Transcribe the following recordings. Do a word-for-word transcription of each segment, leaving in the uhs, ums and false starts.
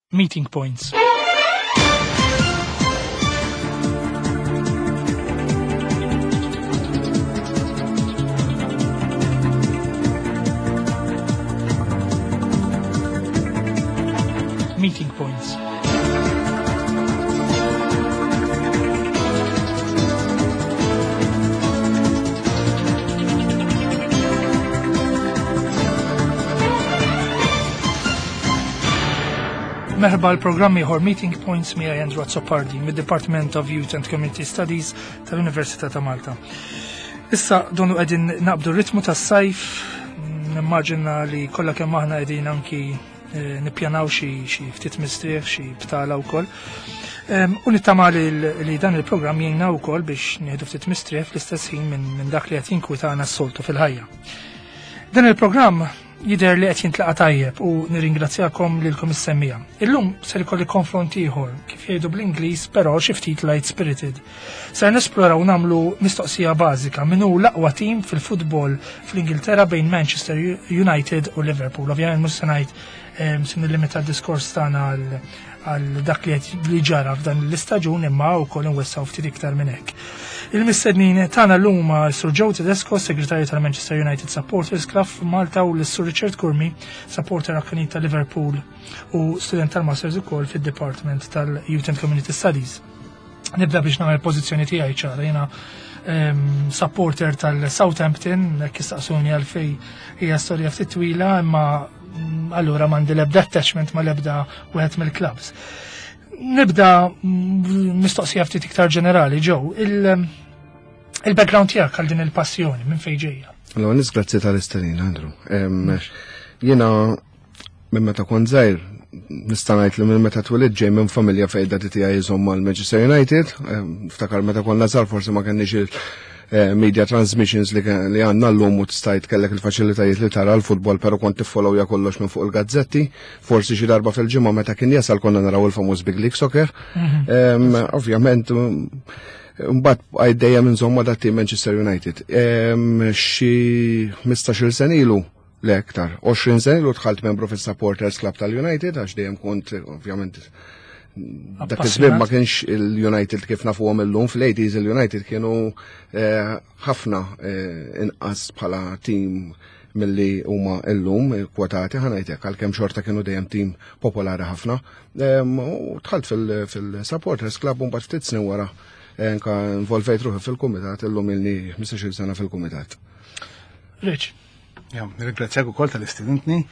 Meeting points. Meeting points. Merħba l-programmi ħor Meeting Points mi għajand Razzopardi mid-Department of Youth and Community Studies tal-Università ta' Malta. Issa donu għedin naqbdu ritmu tas sajf, nimmaġina li kollha kemm aħna għedin anki nippjanaw xi ftit mistrieħ, xi btala wkoll. U nittama li dan il-programm jgħinna wkoll biex nieħdu ftit mistrieħ fl-istess ħin minn dak li qed jinkwitana s-soltu fil-ħajja. Dan il-programm jidher li qed jintlaqa' tajjeb u nirringrazzjakom lilkom is-semmija. Illum ser ikolli konfront ieħor kif jgħidu bl-Ingliż però xi ftit light spirited. Ser nesploraw nagħmlu mistoqsija bażika min hu l-aqwa tim fil-futbol fl-Ingilterra bejn Manchester United u Liverpool. Ovvjament mhux se ngħid se nillimita d-diskors tagħna għal dak li qed ġara f'dan l-istaġun imma wkoll inwessaw ftit iktar minn hekk. Il-mistednin tagħna llum huma Sur Joe Tedesco, segretarju tal-Manchester United Supporters Club f'Malta u l-Sur Richard Curmi, supporter akkanit ta' Liverpool u student tal-Masters ukoll fid-Department tal-Youth and Community Studies. Nibda biex nagħmel pożizzjoni tiegħi ċara, jiena um, supporter tal-Southampton, hekk istaqsuni għalfej hija storja ftit twila, imma um, allura m'għandi l-ebda attachment ma l-ebda wieħed mill-clubs. Nibda mistoqsija ftit iktar ġenerali, Joe, il-background tiegħek għal din il-passjoni minn fejn ġejja. Allora nisgrazzi tal-istanin, Andrew. Jiena minn meta kont żgħir nista' ngħid li minn meta twelid ġej minn familja fejn dati tiegħi jżomm mal-Manchester United. Ftakar meta konna żgħar forsi ma kenniex media transmissions li għanna l-lum u t-stajt kellek il-facilitajiet li tara l-futbol, pero kont tiffollow ja kollox minn fuq il-gazzetti, forsi xi darba fil-ġimgħa meta kien jasal konna naraw il-famuż Big League Soccer. Ovvjament, mbagħad għajdejja minn żomma dat-tim Manchester United. Xi ħmistax-il sen ilu le aktar, għoxrin sen ilu dħalt membru fis-Supporters Club tal-United għax dejjem kont ovvjament dak iż-żmien ma kienx il-United kif nafuhom illum fl-eighties il-United kienu ħafna inqas bħala tim milli huma illum kwotati ħanajtek għalkemm xorta kienu dejjem tim popolari ħafna. U dħalt fil-Supporters Club u mbagħad ftit snin wara anke involvejt ruħi fil-kumitat illum ilni ħmistax-il sena fil-kumitat. Rich. Ja, nirringrazzjak ukoll tal-istudentni.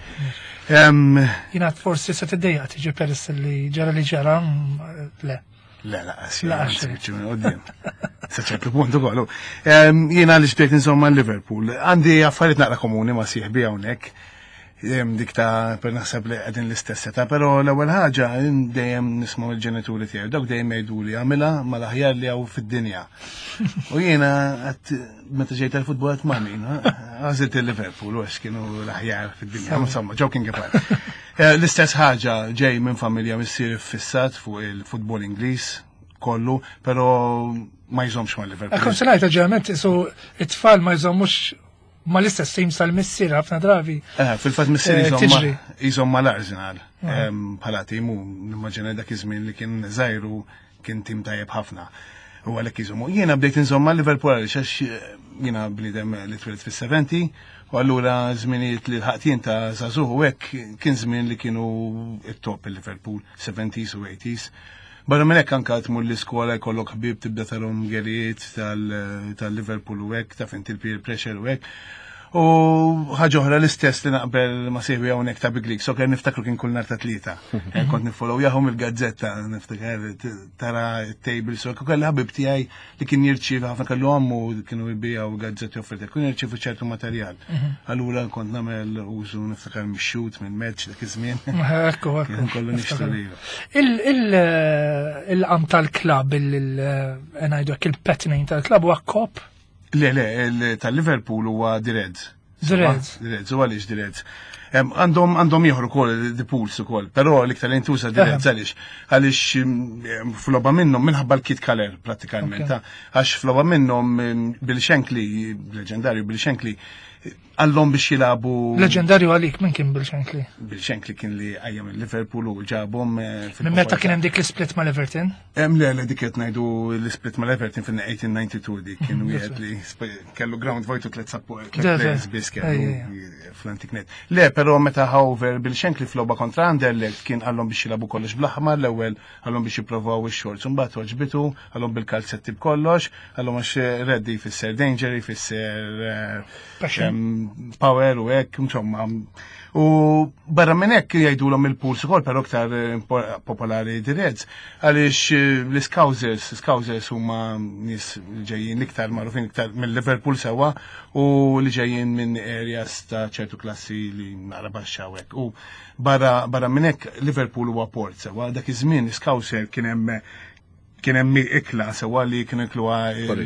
Jiena forsi se tiddejja tiġi peress li ġara li ġara le. Le, la, għassi, minn qoddim. Saċċep il-punt ukoll. Jiena li xbjekt insomma Liverpool. Għandi affarijiet naqra komuni ma sieħbi hawnhekk. Dik ta' per naħseb li qegħdin l-istess età, però l-ewwel ħaġa dejjem nisma' l-ġenituri tiegħi, dawk dejjem jgħiduli għamilha mal-aħjar li hawn fid-dinja. U jiena qed meta ġejt tal-futbol qed ma' min, għażilt il-Liverpool u għax kienu l-aħjar fid-dinja. Insomma, joking apart. L-istess ħaġa ġej minn familja missier fissat fuq il-futbol Ingliż kollu, però ma jżommx mal-Liverpool. Ekkom se ngħid ġeneralment isu it-tfal ma jżommux ma l-istess tim sal-missier ħafna drabi. Fil-fatt missier jżomm mal-Arsenal. Bħala tim u nimmaġina dak iż-żmien li kien żgħiru kien tim tajjeb ħafna. U għalhekk jżommu. Jiena bdejt inżomm mal-Liverpool għaliex għax jiena bniedem li twilet fis-seventy u allura żminijiet li l-ħaqtien ta' żagħżugħ u hekk kien żmien li kienu it-top il-Liverpool, seventies u eighties. Barra minn hekk anke tmur l-iskola jkollok ħbieb tibda tarhom gerijiet tal-Liverpool u hekk taf inti l-peer pressure u hekk. U ħaġa oħra l-istess li naqbel ma sejħu hawnhekk ta' Big League Soccer niftakru kien kull nhar ta' tlieta. Kont niffollow jahom il-gazzetta niftakar tara t-table so kelli ħabib tiegħi li kien jirċiev ħafna kellu għammu kienu jbiegħu gazzetti offerti, kien jirċievu ċertu materjal. Allura kont nagħmel użu niftakar mix-xut minn match dak iż-żmien. Ekku Kien kollu nixtru Il-qam tal-klabb il-ngħidu il-pet name tal-klabb huwa Kop? Le, le, tal-Liverpool huwa The Reds. The Reds. The Reds, u għaliex The Reds. Għandhom għandhom ieħor ukoll di pools ukoll, però l-iktar li ntuża dirett għaliex għaliex floba minnhom minħabba l-kit kaler prattikalment. Għax floba minnhom bil-Shankly, leġendarju bil-Shankly, għallhom biex jilabu. Leġendarju għalik, minn kien bil-Shankly? Bil-Shankly kien li għajjem il-Liverpool u ġabhom. Minn meta kien hemm dik l-split ma' l-Everton? Hemm le le dik qed ngħidu l-split ma' l-Everton fin-eighteen ninety-two dik kien wieħed li kellu ground vote u tliet players biss kellu fl-antiknet. Le, però meta ħawver bil-Shankly floba kontra Anderlecht kien għallhom biex jilabu kollox bl-aħmar l-ewwel għallhom biex jippruvaw ix-shorts u mbagħad oġbitu għallhom bil-kalzetti b'kollox, għallhom għax reddi jfisser danger, jfisser power u hekk, insomma. U barra minn hekk jgħidulhom il-pools ukoll però aktar popolari di Reds għaliex l-Scousers, Scousers huma nies li ġejjin iktar magħrufin iktar mill-Liverpool sewwa u li ġejjin minn areas ta' ċertu klassi li nara baxxa hekk. U barra barra minn hekk Liverpool huwa port sewwa dak iż-żmien Scouser kien hemm kien hemm ikla sewwa li kienu ikluha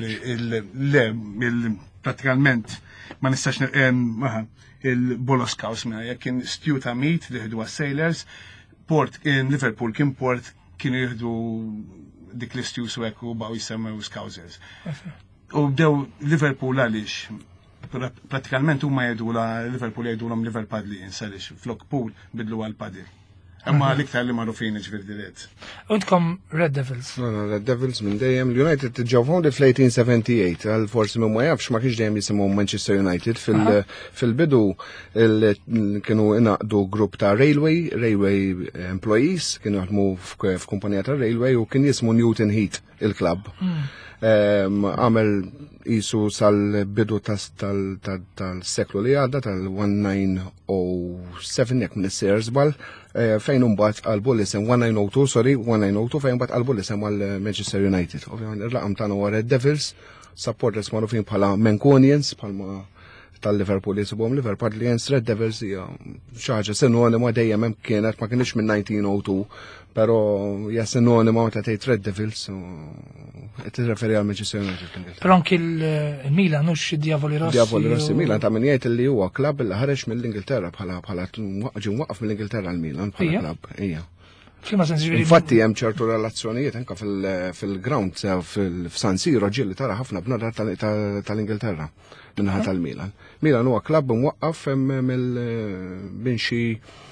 il prattikalment ma nistax il-Boloskaus minna, jek kien stew ta' meat li jihdu għas-sailors, port in Liverpool kien port kienu jihdu dik li stew swek u baw jisemmew Scousers. U bdew Liverpool għalix, prattikalment huma jgħidu la Liverpool jgħidu l-om Liverpadli jinsalix, flok pool bidlu għal-padil. Imma l-iktar li marrufin ġvir dirett. Untkom Red Devils? No, no, Red Devils minn dejjem. L-United ġew founded fl-eighteen seventy-eight, għal forsi minn ma jafx ma kienx dejjem jisimgħu Manchester United. Fil-bidu kienu inaqdu grupp ta' Railway, Railway Employees, kienu jaħdmu f'kumpanija ta' Railway u kien jismu Newton Heat il-klabb. Għamel jisu sal-bidu tal-seklu li għadda tal-nineteen oh seven jek minn is-ser żball fejn imbagħad qalbu l-isem nineteen oh two, sorry, nineteen oh two fejn imbagħad qalbu l-isem għal Manchester United. Ovvjament ir-raqam tagħna huwa Red Devils, supporters magħrufin bħala Mancunians, bħalma tal-Liverpool jisibhom Liverpudlians, Red Devils hija xi ħaġa sinonima dejjem hemm kienet ma kienx minn nineteen oh two, però hija sinonima meta tgħid Red Devils qed tirreferi għal Manchester United. Però anke il-Milan hux id-Diavoli Rossi. Diavoli Rossi Milan ta' min jgħid li huwa klabb li ħareġ mill-Ingilterra bħala bħala ġie mwaqqaf mill-Ingilterra l-Milan bħala klabb. Hija. Infatti hemm ċertu relazzjonijiet anke fil-ground f'San Siro ġieli tara ħafna bnada tal-Ingilterra minnaħa tal-Milan. Milan huwa klabb mwaqqaf minn xi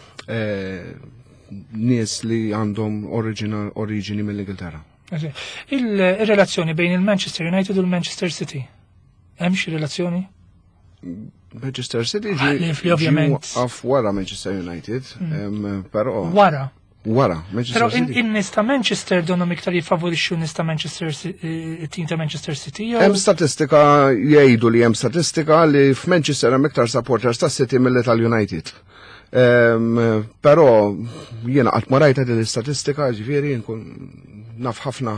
nies li għandhom oriġini mill-Ingilterra. Il-relazzjoni bejn il-Manchester United u l-Manchester City. Hemm xi relazzjoni? Manchester City ġi waqaf wara Manchester United, però wara. Wara, Manchester City. Però in-nies ta' Manchester donhom iktar jifavorixxu nies ta' Manchester team ta' Manchester City. Hemm statistika jgħidu li hemm statistika li f'Manchester hemm iktar supporters ta' City milli tal-United. Però jiena qatt ma rajta din l-istatistika, ġifieri nkun naf ħafna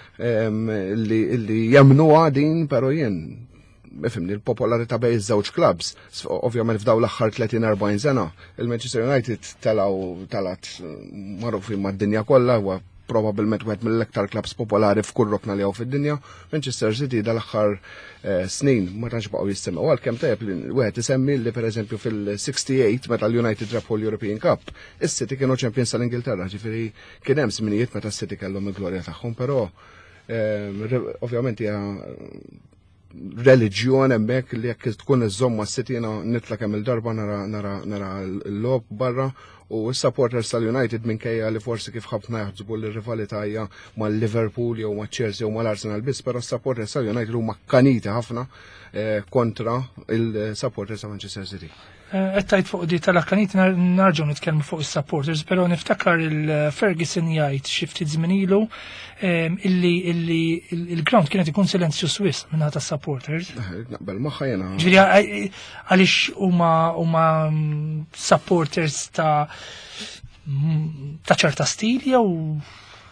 li jemnuha din, però jien mifimni l-popolarità bej iż-żewġ clubs. Ovvjament f'daw l-aħħar thirty forty sena, il-Manchester United telaw talat magħrufin mad-dinja kollha, huwa probabbilment wieħed mill-iktar clubs popolari f'kull rokna li hawn fid-dinja. Manchester City dal-aħħar snin ma tantx baqgħu jissemmew għalkemm tajjeb li wieħed isemmi li pereżempju fil-sixty-eight meta l-United rebħu l-European Cup, is-City kienu champions tal-Ingilterra, ġifieri kien hemm żminijiet meta s-City kellhom il-glorja tagħhom, però ovvjament hija reliġjon hemmhekk li jekk tkun iżomma s-City jiena nitla kemm il-darba nara nara nara l-lob barra u s-supporters tal-United minkejja li forsi kif ħabna jaħsbu l-rivalità hija mal-Liverpool jew mal-Chelsea jew mal-Arsenal biss, però s-supporters tal-United huma kkaniti ħafna kontra il-supporters ta' Manchester City. Għettajt fuq di tal-akkanit narġu nitkellmu fuq il-supporters, pero niftakar il-Ferguson jgħid xifti zminilu illi il-ground kienet ikun silenzju Swiss minna ta' supporters. Naqbel maħħa jena. Ġviri għalix huma supporters ta' ta' ċerta stil jew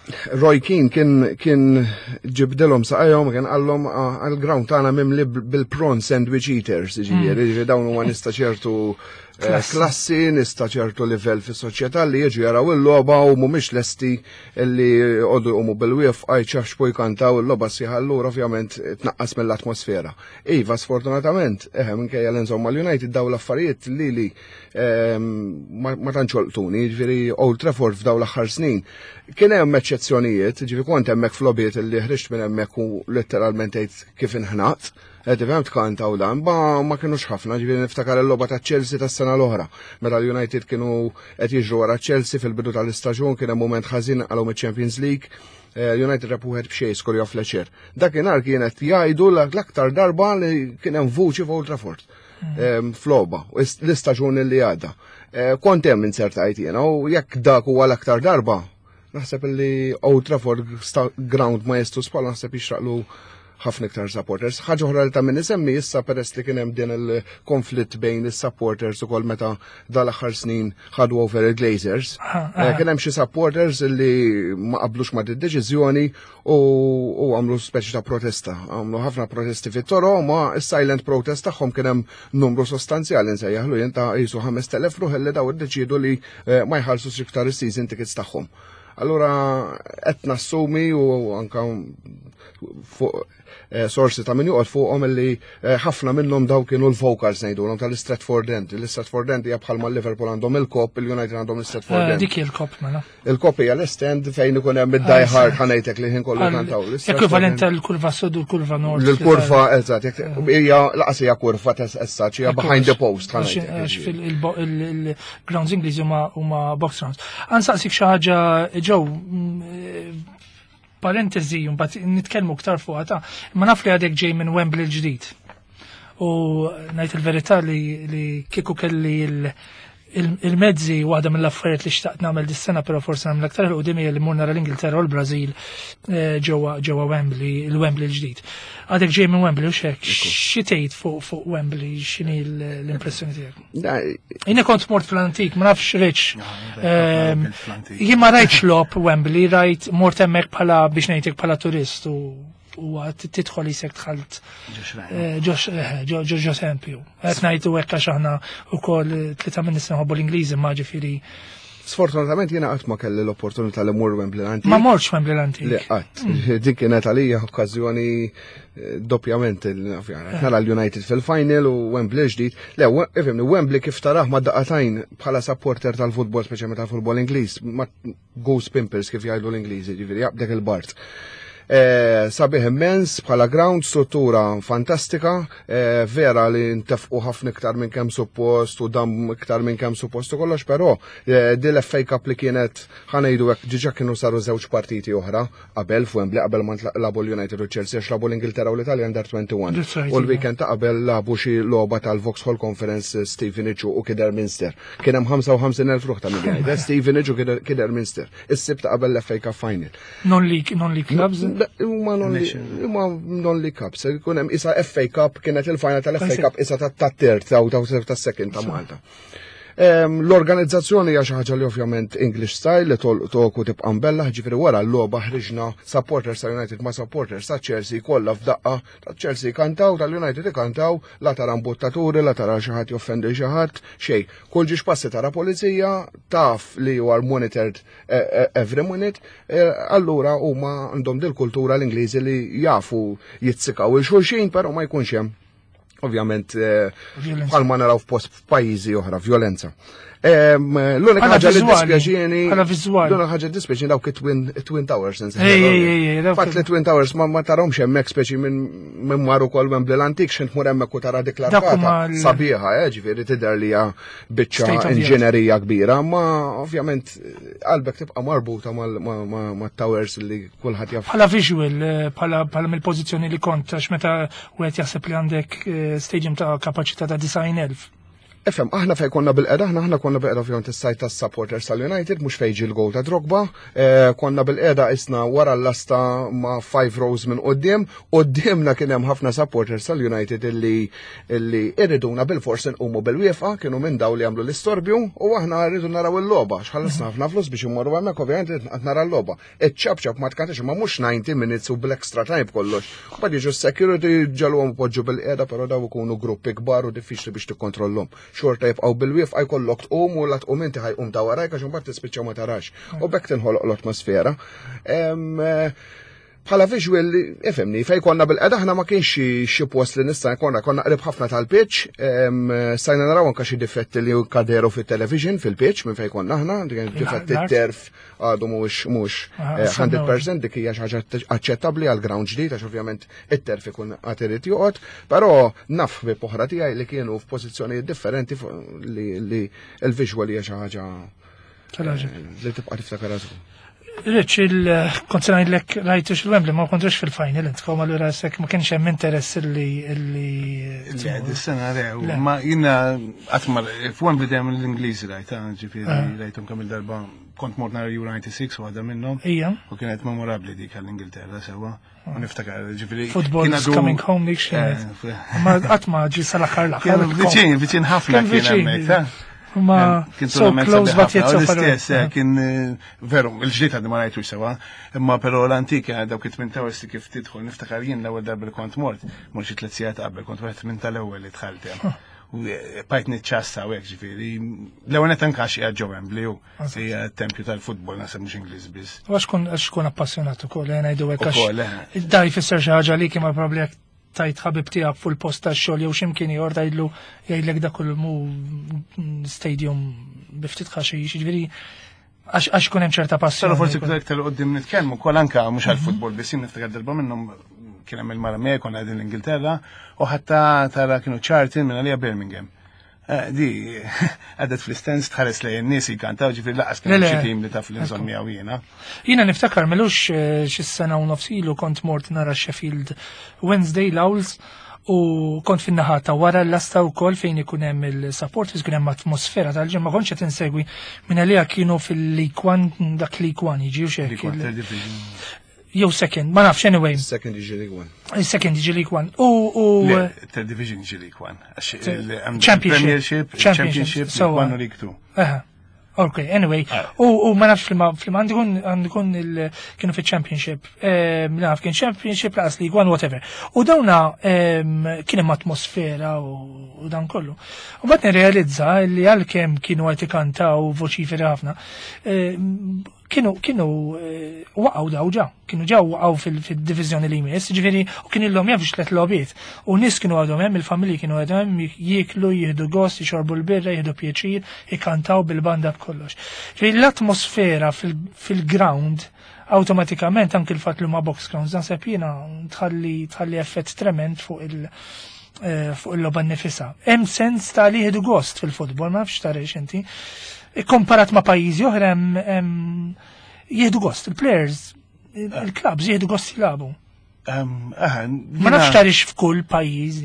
Roy Keane kien kien ġibdelhom saqajhom kien qallhom għall-ground tagħna mimli bil-prawn sandwich eaters, jiġifieri dawn huwa nista' ċertu klassi, nista' ċertu livell fis-soċjetà li jiġu jaraw il-logħba u mhumiex lesti li jqogħdu jqumu bil-wief jċaxxbu jkantaw il-logħba sieħa allura ovvjament tnaqqas mill-atmosfera. Iva sfortunatament, eħe minkejja l insomma l-United daw l-affarijiet li li ma tantx olqtuni, jiġifieri Old Trafford f'daw l-aħħar snin. Kien hemm eċċezzjonijiet, ġifieri kont hemmhekk f'lobiet li ħriġt minn hemmhekk u letteralment tgħid kif inħnaqt. Għedivem tkantaw dan, ba ma kienux ħafna, ġiviri niftakar il-loba ta' Chelsea ta' s-sena l-oħra. Meta l-United kienu qed jiġru wara Chelsea fil-bidu tal-istaġun, kien hemm moment ħażin għalhom il-Champions League, United repu wieħed b'xejn skorja Fletcher. Dakinhar kienet jgħidu l-aktar darba li kien hemm vuċi f'Old Trafford f'logħba, l-istaġun li għadda. Kont hemm insertajt jiena u jekk dak huwa l-aktar darba, naħseb li Old Trafford ground maestru spal naħseb jixraqlu ħafna iktar supporters. Ħaġa oħra li ta' min isemmi issa peress li kien hemm din il-konflitt bejn is-supporters ukoll meta dal-aħħar snin ħadu over il-Glazers. Kien hemm xi supporters li ma qablux ma' d-deċiżjoni u għamlu speċi ta' protesta. Għamlu ħafna protesti fit-toro, ma is-silent protest tagħhom kien hemm numru sostanzjali nsejjaħlu jien ta' qisu ħames telef ruħ li daw iddeċiedu li ma jħallsux iktar is-season tickets tagħhom. Allura qed nassumi u anke fuq sorsi ta' min joqgħod fuqhom illi ħafna minnhom daw kienu l-vocals ngħidulhom tal-Stratford End. L-Stratford End hija bħalma l-Liverpool għandhom il-Kop, il-United għandhom l-Stratford End. Dik il-Kop mela. Il-Kop hija l-Estend fejn ikun hemm id-Die Hard ħanejtek li ħin kollu kantaw. Ekwivalent tal-kurva sud u l-kurva nord. L-kurva eżatt, hija laqas hija kurva essaċ hija behind the post ħanejtek. Għax fil-grounds Ingliżi huma box rounds. Ansaqsik xi ħaġa ġew parentesi, mbagħad nitkellmu ktar fuq ta' ma naf li għadek ġej minn Wembley l-ġdid. U ngħid il-verità li kieku kelli il-mezzi waħda mill-affarijiet li xtaqt nagħmel dis-sena però forsi nagħmel aktar il qudiem li mmur nara l-Ingilterra u l-Brażil ġewwa ġewwa Wembley, il-Wembley l-ġdid. Għadek ġej minn Wembley u x'hekk, xi tgħid fuq Wembley, x'inhi l-impressjoni tiegħek? Jiena kont mort fl-antik, ma nafx riċ. Jien ma rajtx lob Wembley, rajt mort hemmhekk bħala biex ngħidlek bħala turist u u tidħol jisek tħalt ġox esempio. Qed ngħidu hekk għax aħna wkoll tlieta minn nies nħobbu l-Ingliżi ma ġifieri. Sfortunatament jiena qatt ma kelli l-opportunità li mmur Wembley l-antik. Ma morx Wembley l-antik. Le qatt. Dik kienet għalija okkażjoni doppjament nara l-United fil-final u Wembley ġdid. Le, ifhimni Wembley kif taraħ ma daqatajn bħala supporter tal-futbol speċjalment tal-futbol Ingliż, ma Goose Pimpers kif jgħidu l-Ingliżi, ġifieri jaqbdek il-Bart. Sabiħ immens bħala ground, struttura fantastika, vera li ntefqu ħafna iktar minn kemm suppost u dam iktar minn kemm suppost u kollox, però di l-F A Cup li kienet ħanejdu hekk diġà kienu saru żewġ partiti oħra qabel f'Wembley qabel ma labu l-United u Chelsea għax labu l-Ingilterra u l-Italja under twenty-one. U l-weekend ta' qabel labu xi logħba tal-Vauxhall Conference Stevenage u Kidderminster. Kien hemm ħamsa u ħamsin elf ruħ ta' miljoni. Stevenage u Kidderminster. Is-sibt ta' qabel l-F A Cup final. Non-league non-league clubs? Uma non-league cups, kun hemm isa F A Cup kienet il-final tal-F A Cup isa tat-tert taw tas-second ta' Malta. L-organizzazzjoni hija xi ħaġa li ovvjament English style li toku tibqa' mbella, ġifieri wara l-logħba ħriġna supporters tal-United ma' supporters ta' Chelsea kollha f'daqqa ta' Chelsea kantaw tal-United ikantaw la tara mbuttaturi, la tara xi ħadd joffendi xi ħadd, xejn. Kull ġiex passi tara pulizija taf li you are monitored every minute, allura huma għandhom dil-kultura l-Ingliżi li jafu jitzikaw il-xulxin però ma jkunx hemm ovvjament bħalma naraw f'pajjiżi oħra, violenza. L-unika ħaġa li dispjaċini, l-unika ħaġa dispjaċini dawk it-Twin Towers. Fatt li Twin Towers ma tarahomx hemmhekk speċi minn mar ukoll Wembley l-antik x'int tmur hemmhekk u tara dik l-arkata sabiħa, ġifieri tidher li hija biċċa inġinerija kbira, ma ovvjament qalbek tibqa' marbuta mat-towers li kulħadd jaf. Bħala visual, bħala mill-pożizzjoni li kont għax meta wieħed jaħseb li għandek stadium ta' kapaċità ta' design elf. Efem, aħna fej konna bil-qeda, aħna aħna konna bil-qeda fjont is-sajt tas-supporters tal-United, mhux fejn ġi l-gol ta' Drogba, konna bil-qeda isna wara l-lasta ma' five rows minn qudiem, qudiemna kien hemm ħafna supporters tal-United illi illi irriduna bil-fors inqumu bil-wieqfa, kienu minn daw li għamlu l-istorbju u aħna rridu naraw il-logħba, x'ħallasna ħafna flus biex immorru hemmhekk ovvjament qed nara l-logħba. Iċċabċab ma tkantix ma mhux ninety minutes u bil-extra time kollox. Bad jiġu security ġalhom poġġu bil-qiegħda però daw ikunu gruppi kbar u diffiċli biex tikkontrollhom. Xorta jibqgħu bil-wieqfa jkollok tqum u la tqum inti ħajqum ta' warajk għax imbagħad tispiċċaw ma tarax. U bekk tinħoloq l-atmosfera. Bħala visual, ifemni, fej konna bil-qeda ħna ma kienx xi post li nista' konna konna qrib ħafna tal-pitch, stajna naraw anke xi difetti li kaderu fit-television fil-pitch minn fej konna aħna, difetti t-terf għadu mhux mhux hundred percent dik hija xi ħaġa aċċettabbli għal ground ġdid għax ovvjament it-terf ikun qatt irid joqgħod, però naf bi poħra tiegħi li kienu f'pożizzjonijiet differenti li l-visual hija xi ħaġa li tibqa' tiftakar għażu. Rich, il-konsenajt l-ek rajtu xil-Wembley, ma kontrux fil-final, intkom għallura sekk ma kienx hemm interess li. Dis-sena rew, ma jina għatmar, f'Wembley dem l-Ingliżi rajta, ġifieri rajtum kemm il-darba kont mort nara Euro ninety-six waħda minnhom. Ija. U kienet memorabli dik għall-Ingilterra sewwa. U niftakar ġifieri. Football is coming home dik xejn. Ma qatt ma ġi sal-aħħar l-aħħar. Viċin, viċin ħafna kien hemmhekk. Ma so close but yet so far. L-istess, kien veru, il-ġdid għaddi ma rajtu sewa, imma però l-antika dawk it-tmin towers kif tidħol niftakar jien l-ewwel darba li kont mort, mhux xi tliet sigħat qabel, kont wieħed minn tal-ewwel li dħalt hemm. U bajt niċċassa u hekk ġifieri. L-ewwel qed ankax hija ġew Wembley hu. Hija tempju tal-futbol naseb mhux Ingliż biss. Għax kun għax kun appassjonat ukoll ngħidu hekk għax. Da jfisser xi ħaġa li kien probabbli tajt ħabib tiegħek fuq il-post tax-xogħol jew x'imkien ieħor tgħidlu jgħidlek dak mu stadium biftit ħaxix, ġifieri għax kun hemm ċerta passjoni. Sara forsi kont aktar qudiem nitkellmu wkoll anke mhux għall-futbol biss niftakar darba minnhom kien hemm il-mara miegħi konna qegħdin l-Ingilterra u ħatta tara kienu chartin minn għalija Birmingham. Di għadet fl-istens tħares lej n-nies jkantaw ġifieri laqas kien xi tim li taf li nżomm miegħu jiena. Jiena niftakar melux xi sena u nofs ilu kont mort nara Sheffield Wednesday l-Owls u kont fin-naħata wara l-asta wkoll fejn ikun hemm il-supporters kien hemm atmosfera tal-ġimma kontx qed insegwi minn għalija kienu fil-League One dak League One jiġi u xek. Jew second, ma nafx anyway. Second jiġi League One. Second jiġi League One. U third division jiġi League One. Championship. Championship. One u League Two. Okay, anyway, u ma nafx fil-ma għandikun kienu fi championship, naf kien championship laqas League One, whatever. U dawna kien hemm atmosfera u dan kollu. U bat nirrealizza li għalkemm kienu għajti kantaw voċiferi ħafna, kienu kienu waqgħu daw ġa, kienu ġew waqgħu fil-diviżjoni li jmiss, ġifieri u kien illhom jafx tliet logħbiet. U nies kienu għadhom hemm, il-familji kienu għadhom hemm jieklu, jieħdu gost, jixorbu l-birra, jieħdu pjaċir, jikkantaw bil-banda b'kollox. Ġifieri l-atmosfera fil-ground awtomatikament anke il-fatt li ma box grounds naħseb jiena tħalli tħalli effett trement fuq il- fuq il-logħba nnifisha. Hemm sens ta' li jieħdu gost fil-futbol, ma nafx tarix inti. Komparat ma' pajjiżi oħra jieħdu gost, il-players, il-clubs jieħdu gost jilabu. Ma nafx tarix f'kull pajjiż.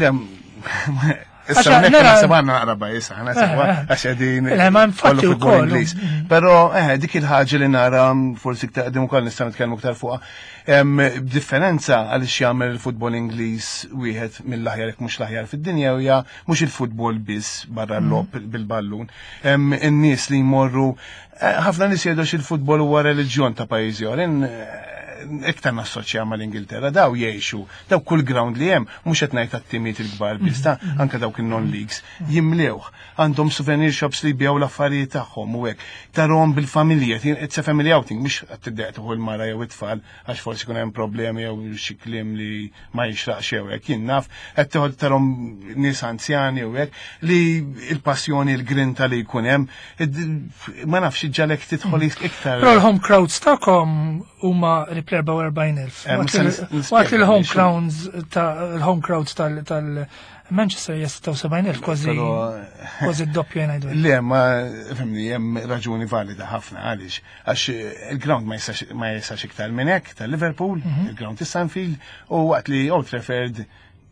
Issa nek nasabanna naqraba jisa, nasabanna għax għedin kollu futbol Ingliż. Pero dik il-ħaġa li nara forsi ktar ukoll nistgħu nitkellmu ktar fuqha. Differenza għaliex jagħmel il-futbol Ingliż wieħed mill-aħjar jekk mhux l-aħjar fid-dinja hija mhux il-futbol biss barra l-lob bil-ballun. In-nies li jmorru ħafna nies jgħidux il-futbol huwa reliġjon ta' pajjiżi oħrajn iktar nassoċja mal-Ingilterra, daw jgħixu, daw kull ground li hemm, mhux qed ngħid tat-timiet il-kbar biss, anke dawk in-non-leagues, jimlewh, għandhom souvenir shops li jbjew l-affarijiet tagħhom u hekk. Tarhom bil-familja, it's a family outing, mhux qed tiddeq tuħu l-mara jew it-tfal għax forsi kun hemm problemi jew xi kliem li ma jixraqx jew hekk. Jien naf qed toħod tarhom nies anzjani u hekk li l-passjoni l-grinta li jkun hemm, ma nafx iġġalek tidħol iktar. Però l-home crowds tagħkom huma ripli erba' erbgħin elf. Waqt il-home crowds il-home crowds tal-Manchester jistgħu sebgħin elf kważi kważi d-doppju ngħidu. Le, ma fehmni hemm raġuni valida ħafna għaliex għax il-ground ma jistax iktar minn hekk tal-Liverpool, il-ground is-Anfield u waqt li Old Trafford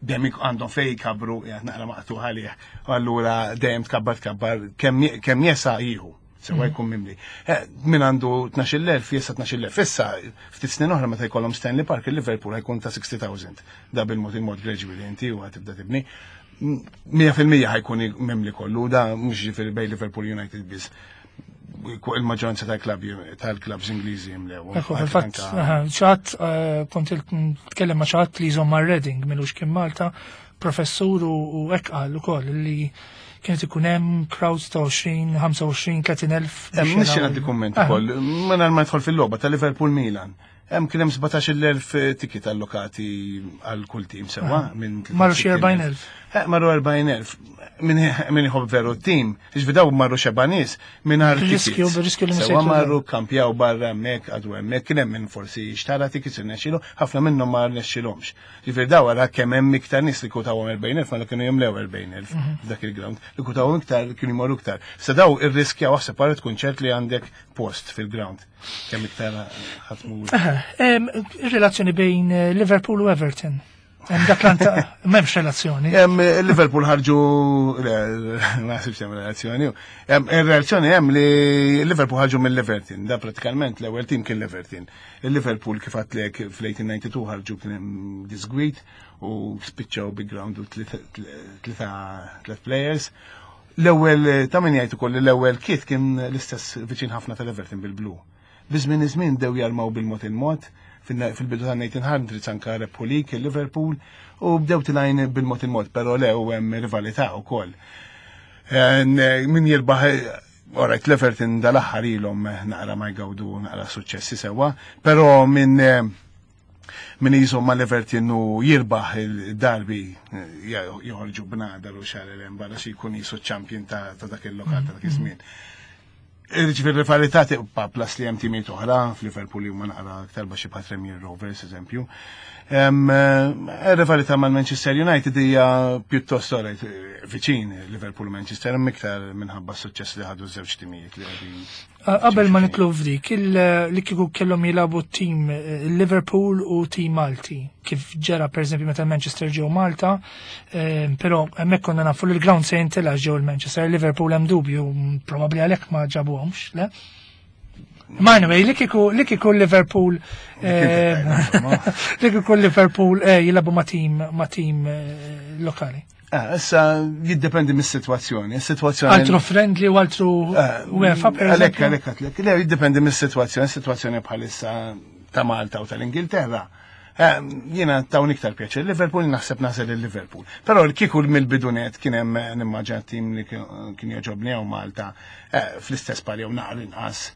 dejjem għandhom fej kabru qiegħed naqra maqtuħ għalih. U allura dejjem tkabbar tkabbar kemm jesa jieħu. Sewa jkun mimli. Min għandu tnax-il elf jessa tnax-il elf. Issa ftit snin oħra meta jkollhom Stanley Park il-Liverpool ħajkun ta' sixty thousand. Da bil-mod il-mod gradually inti u tibda tibni. Mija fil-mija ħajkun mimli kollu, da mhux ġifieri bej Liverpool United biss. Il-maġġoranza tal-klabs Ingliżi jimlew. Fil-fatt, ċatt kont tkellem ma' ċatt li jżomm ma' Reading milux kien Malta, professur u hekk qal ukoll li kienet ikun hemm crowds ta' twenty, twenty-five, thirty elf. Hemm nixxi nagħti kumment ukoll, mingħajr ma jidħol fil-logħba ta' Liverpool Milan. Hemm kien hemm seventeen elf ticket allokati għal kull tim sewa minn marru xi forty elf. Marru forty elf. Min iħobb veru t-tim, iġvidaw marru xeba nies mingħajr tickets. Sewa marru kampjaw barra hemmhekk għadu hemmhekk kien hemm min forsi xtara tickets irnexxielu, ħafna minnhom ma rnexxilhomx. Ġifier daw ara kemm hemm iktar nies li kutawhom forty elf ma kienu jimlew forty elf f'dak il-ground. Li kutawhom iktar kienu jmorru iktar. Sa daw irriskjaw aħseb ara tkun ċert li għandek post fil-ground. Kemm iktar ħatmu. Ir-relazzjoni bejn Liverpool u Everton. Dak m'hemmx relazzjoni. Liverpool ħarġu ma sibx hemm relazzjoni. Ir-relazzjoni hemm li Liverpool ħarġu mill-Everton, da pratikament l-ewwel tim kien l-Everton. Il-Liverpool kif għatlek fl-eighteen ninety-two ħarġu kien hemm disgwid u spiċċaw big ground u tliet players. L-ewwel ta' min jgħid ukoll l-ewwel kit kien l-istess viċin ħafna tal-Everton bil-blu. Biżmien iż-żmien dew jarmaw bil-mod il-mod. Fil-bidu ta' eighteen hundreds anka Republik, Liverpool, u bdew tilajn bil-mod il-mod, pero le u hemm rivalità wkoll. Min jirbaħ, orajt l-Everton dal-aħħar ilhom naqra ma jgawdu naqra suċċessi sewwa, però minn min jizom ma l-Everton u jirbaħ il-darbi joħorġu b'nadar u xarelem barra xi jkun jisu ċampjon ta' dak il-lokal ta' dak iż-żmien. Ġifir rivalità tibqa' plas li hemm timijiet oħra f'Liverpool li huma naqra aktar baxxi bħal Premier Rovers eżempju. Rivalità mal-Manchester United hija pjuttost orajt viċin Liverpool u Manchester hemm iktar minħabba s-suċċess li ħadu żewġ timijiet li qegħdin. Qabel ma nitlu f'dik, li kieku kellhom jilagħbu tim Liverpool u tim Malti, kif ġara pereżempju meta Manchester ġew Malta, però hemmhekk konna nafu li l-ground se jintilgħax ġew il-Manchester, Liverpool hemm dubju, probabbli għalhekk ma ġabuhomx, le? Ma anyway, li kieku li kieku Liverpool li kieku Liverpool jilagħbu ma' tim ma' tim lokali. Issa jiddependi mis-sitwazzjoni. Is-sitwazzjoni. Altru friendly u altru UEFA per Għalhekk għalhekk għalhekk. Le jiddependi mis-sitwazzjoni, is-sitwazzjoni bħalissa ta' Malta u tal-Ingilterra. Jiena tawn iktar pjaċir. Liverpool naħseb nażel il-Liverpool. Però kieku mill-bidunet kien hemm nimmaġan tim li kien jogħġobni hawn Malta fl-istess pal jew naqra inqas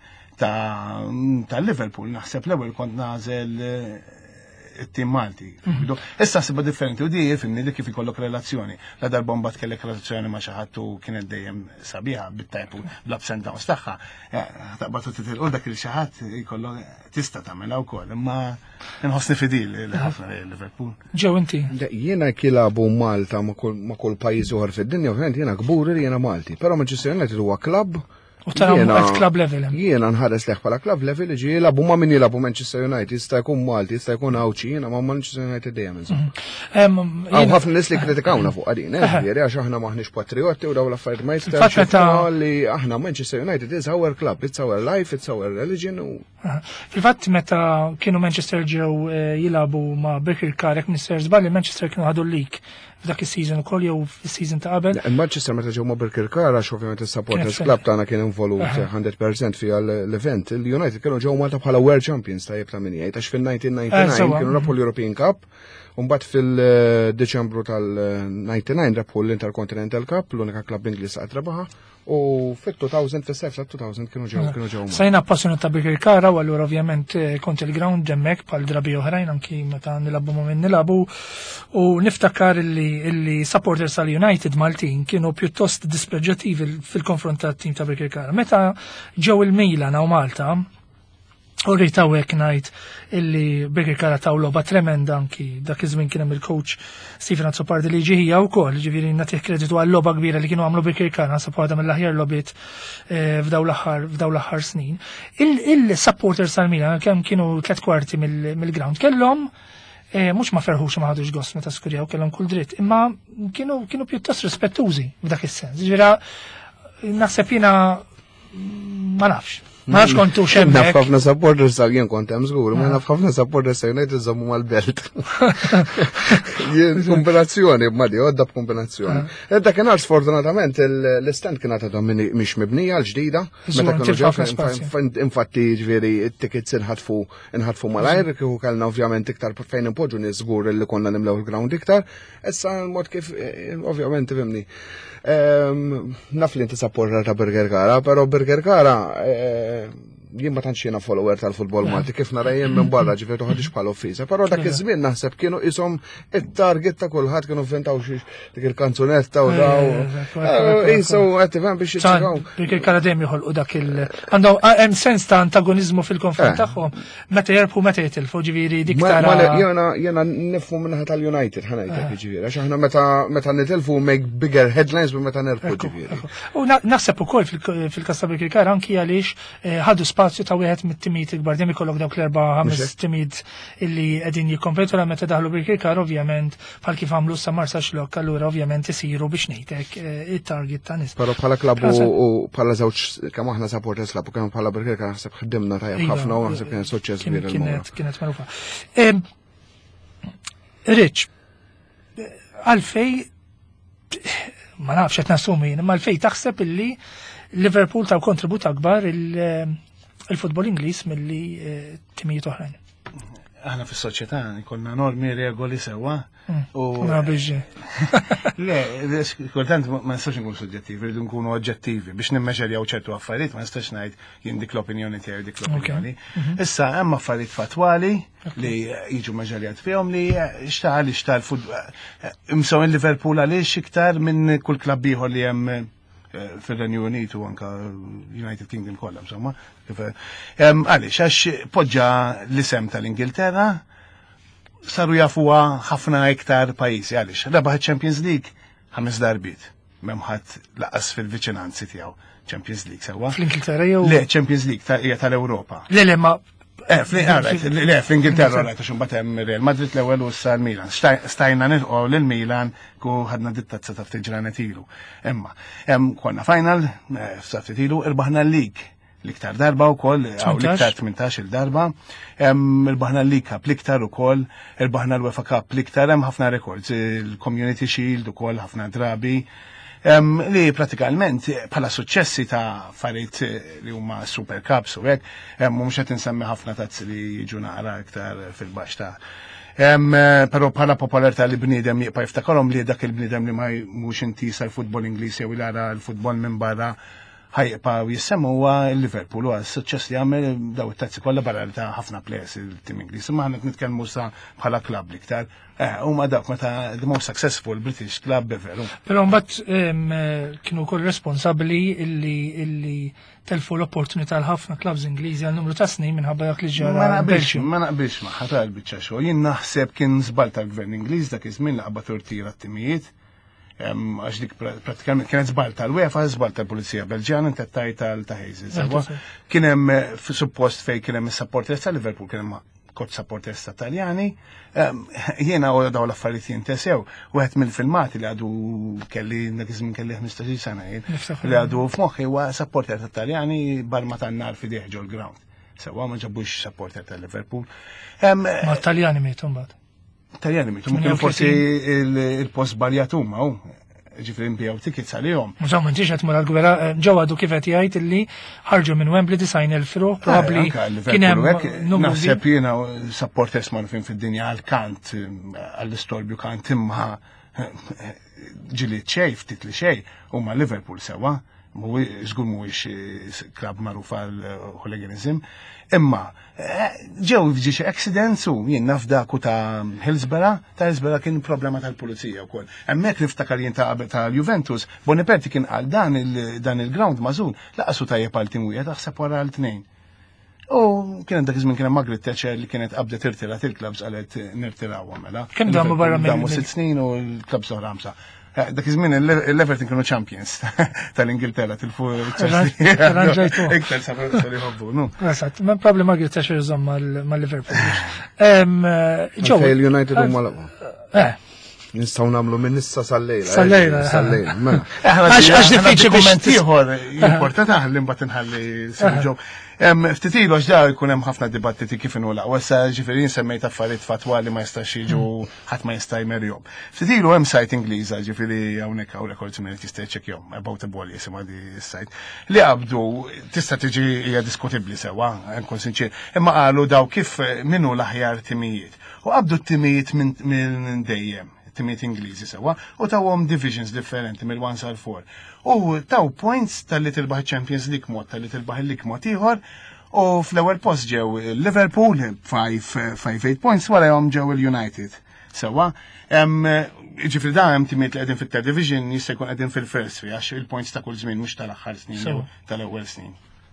ta' Liverpool naħseb l-ewwel kont nażel it-tim Malti. Issa sibba differenti u di jifimni li kif ikollok relazzjoni. La darbomba tkellek relazzjoni ma' xaħat u kienet dejjem sabiħa bit-tajp u l-ups and downs tagħha. Taqbad u titilqu dak li xaħat jkollok tista' tagħmilha wkoll, imma inħossni fidil li ħafna Liverpool. Ġew inti. Jiena kilabu Malta ma' kull pajjiż oħra fid-dinja, ovvjament jiena kbur li jiena Malti, però Manchester United huwa klabb. U taraw għed club level. Jiena nħares leħ pala club level, ġi jilabu ma' min jilabu Manchester United, jista' jkun Malti, jista' jkun Awċi, jiena ma' Manchester United dejjem insomma. Għaw ħafna nis li kritikawna fuq għadin, jeri għax aħna maħniex patrioti u daw l-affarijiet ma jistax li aħna Manchester United is our club, it's our life, it's our religion. Fil-fatt meta kienu Manchester ġew jilabu ma' Birkir Karek, Mister Zballi, Manchester kienu ħadu l-lik f'dak is-season ukoll jew fis-season ta' qabel. Manchester meta ġew ma' Birkir Karax ovvjament is-supporters club tagħna kien involut one hundred percent fiha l-event. Il-United kienu ġew Malta bħala World Champions tajjeb ta' min jgħid għax fil-nineteen ninety-nine kienu rapu l-European Cup u mbagħad fil-Deċembru tal-ninety-nine rapu l-Intercontinental Cup, l-unika klabb Ingliż qatt rebaħa, u fit-two thousand fis-sajf ta' two thousand kienu ġew kienu ġew. Sajna appassjonat ta' Birkir Kara u allura ovvjament kont il-ground hemmhekk bħal drabi oħrajn anki meta nilabbu ma' min nilabbu u niftakar illi supporters tal-United Maltin kienu pjuttost dispreġġattivi fil-konfront tat-tim ta' Birkir Kara. Meta ġew il-Milan u Malta, u rrit hawnhekk ngħid illi Birkir Kara taw logħba tremenda anki dak iż-żmien kien hemm il-coach Stephen Azzopardi li ġieħija wkoll, ġifieri nagħtih kreditu għal logħba kbira li kienu għamlu Birkir Kara, nasab waħda mill-aħjar logħbiet f'daw l-aħħar f'daw l-aħħar snin. Il-supporters tal-Milan kemm kienu tliet kwarti mill-ground kellhom mhux ma ferħux ma ħadux gost meta skurjaw kellhom kull dritt, imma kienu kienu pjuttost rispettużi f'dak is-sens. Ġifiera naħseb jiena ma nafx. Ma nafx kontu xemmek. Naf ħafna supporters tal jien kont hemm żgur, ma naf ħafna supporters tal United żammu mal-belt. Jien kombinazzjoni b'madi, għodda b'kombinazzjoni. Edda kien għal sfortunatament l-istent kien għadhom mhix mibnija l-ġdida. Meta kienu infatti ġifieri t-tickets inħatfu inħatfu malajr, kieku kellna ovvjament iktar fejn impoġġu nies żgur li konna nimlew il-ground iktar. Issa l-mod kif ovvjament tifhimni. Naf li inti supporter ta' Birger Kara, però Birger Kara jien ma tantx jiena follower tal-futbol Malti kif nara jien minn barra ġifieri toħodix bħala uffiża, però dak iż-żmien naħseb kienu ishom it-target ta' kulħadd kienu vventaw xi dik il-kanzunetta u daw. Isu qed tifhem biex jiċċikaw. Birger Kara dejjem joħolqu dak il għandhom hemm sens ta' antagonizmu fil-konfront tagħhom meta jerbħu meta jitilfu ġifieri dik tara. Jiena jiena nifhmu minnaħa tal-United ħanajtek ġifieri għax aħna meta meta nitilfu make bigger headlines minn meta nerbħu ġifieri. U naħseb ukoll fil-każ ta' Birger Kara anki għaliex ħadu spazju ta' wieħed mit-timijiet ikbar dejjem ikollok dawk l-erba' ħames timijiet illi qegħdin jikkompetu la meta daħlu Birger Kara ovvjament bħal kif għamlu sa Marsa Xlok allura ovvjament isiru biex ngħidlek it-target ta' nies. Però bħala klabb u bħala żewġ kemm aħna supporters klabb u kemm bħala Birger Kara naħseb ħdimna tajjeb ħafna u naħseb kien suċċess kbir il-mowra. Kienet magħrufa. Rich, għalfej ma nafx qed nassumi, imma għalfej taħseb illi Liverpool taw kontribut akbar il-futbol Ingliż milli timijiet oħrajn. Aħna fis-soċjetà ikollna normi regoli sewwa. Ma biġġi. Le, kultant ma nistax nkunu suġġettivi, rridu nkunu oġġettivi biex nimmeġerjaw ċertu affarijiet, ma nistax ngħid jien dik l-opinjoni tiegħi dik l-opinjoni. Issa hemm affarijiet fatwali li jiġu meġerjat fihom li xtaqal ixtal futbol. Imsew il-Liverpool għaliex iktar minn kull klabb ieħor li hemm fil-Renju Unit u anka United Kingdom kollha insomma. Għaliex għax poġġa l-isem tal-Ingilterra saru jafuha ħafna iktar pajjiżi għaliex rebaħ Champions League ħames darbiet m'hemm ħadd laqas fil-viċinanzi tiegħu Champions League sewwa. Fl-Ingilterra jew? Le, Champions League hija tal-Ewropa. Le le ma Eh, le, fl-Ingilterra rajt għax imbagħad hemm Real Madrid l-ewwel u issa l-Milan. Stajna nilqgħu lil-Milan ku ħadna dittazza ta' ftit ġranet ilu. Imma hemm konna final f'saftit ilu irbaħna l-League l-iktar darba wkoll hawn l-iktar tmintax il-darba. Hemm irbaħna l-League Cup l-iktar ukoll, irbaħna l-UEFA Cup l-iktar hemm ħafna records, il-Community Shield ukoll ħafna drabi. Um, li pratikalment bħala successi ta' affarijiet li huma Super Cups u hekk, mhux qed insemmi ħafna tazzi li jiġu naqra iktar fil-baxx ta' Um, pero bħala popolarità li bniedem jibqa' jiftakarhom li dak il-bniedem li ma mhux intisa l-futbol Ingliż jew jara l-futbol minn barra ħajqa jissemmu huwa l-Liverpool huwa s-suċċess li għamel daw it-tazzi kollha barra ta' ħafna players il-tim Ingliż. Imma ħanet nitkellmu sa bħala klabb liktar. Eh, huma dawk meta the most successful British club ever. Però mbagħad kienu wkoll responsabbli illi illi telfu l-opportunità l ħafna clubs Ingliżi għal numru ta' snin minħabba dak li ġara. Ma naqbilx, ma naqbilx ma ħatar biċċa xogħol. Jien naħseb kien żball tal-Gvern Ingliż dak iż-żmien laqba tortira t-timijiet. Għax dik pratikament kienet żball tal-UEFA, żball tal-Pulizija Belġjana, intettaj tal-Taħejżi. Kien hemm suppost fejn kien hemm is-supporters tal-Liverpool kien hemm kot supporters ta' Taljani. Jiena u daw l-affarijiet jintesew. Wieħed mill-filmati li għadu kelli dak iż-żmien kelli ħmistax sena jien li għadu f'moħħi huwa supporter ta' Taljani barma tan-nar fideh ġol ground. Sewwa ma ġabux supporter tal-Liverpool. Ma Taljani mietu mbagħad. Taljani mitu, mumkin forsi il-post baljatuma, u ġifri mbijaw tickets għalihom. Mużaw minn ġiġet mura l-gwera, ġewadu kifet jgħid illi ħarġu minn Wembley design il-fru, probabli kien hemm naħseb jiena supporters marfin fid-dinja għal-kant, għall-istorbju kant imma ġili ċej, ftit li xej, huma Liverpool sewa, żgur mhuwiex klabb magħruf għall-hooliganism, imma ġew f'ġi accidents u jien naf daku ta' Hillsborough, ta' Hillsborough kien problema tal-pulizija wkoll. Hemmhekk niftakar jien tal-Juventus, Boniperti kien qal dan il-ground mażul laqasu tajjeb għal tim wieħed aħseb wara l-tnejn. U kien dak iż-żmien kien Margaret Thatcher li kienet qabdet irtirat il-klabs qalet nirtirawhom mela. Kemm damu barra minn damu sitt snin u l-klabs oħra ħamsa. Dak iż-żmien l-Everton kienu champions tal-Ingilterra tilfu Ranġajtu. Iktar sabaru li ħobbu, nu. Eżatt, ma probabli ma għir taxir żomm mal-Liverpool. Ġew. Il-United huma laqgħu. Eh. Nistgħu nagħmlu minn issa sal-lejla. Sal-lejla. Sal-lejla. Għax għax diffiċli kumment ieħor importanti ħalli mbagħad inħalli ġew. Ftit ilu għax da jkun hemm ħafna dibattiti kif inhu laqgħu. Issa ġifieri nsemmejt affarijiet fatwa li ma jistax jiġu ħadd ma jista' jmerjhom. Ftit ilu hemm sajt Ingliża ġifieri hawnhekk hawn records minn tista' jċekkjahom about a ball jisimha di s-sajt. Li qabdu tista' tiġi hija diskutibbli sewwa, nkun sinċir. Imma qalu daw kif minnu l-aħjar timijiet. U qabdu t-timijiet minn dejjem. Timijiet Ingliżi sewa, u tawhom divisions differenti mill-one sal four. U taw points tal-li tilbaħ Champions League mod, tal-li tilbaħ il-League mod ieħor, u fl-ewwel post ġew Liverpool five eight points wara jom ġew il-United. Sewa, ġifri da hemm timijiet li qegħdin fit-third division jista' jkun qegħdin fil-first fi għax il-points ta' kull żmien mhux tal-aħħar snin tal-ewwel snin.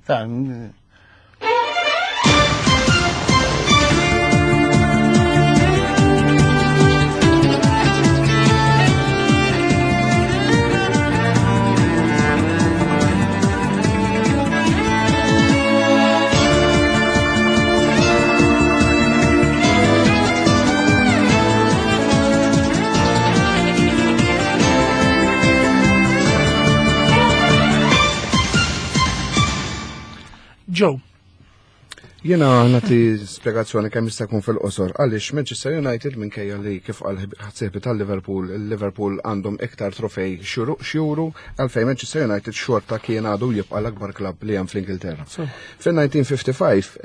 Joe. Jena nagħti spjegazzjoni kemm jista' jkun fil-qosor għaliex Manchester United minkejja li kif qal ħadsiebi tal-Liverpool, il-Liverpool għandhom iktar trofej xjuru għalfejn Manchester United xorta kien għadu jibqa' l-akbar klabb li hemm fl-Ingilterra. Fin-nineteen fifty-five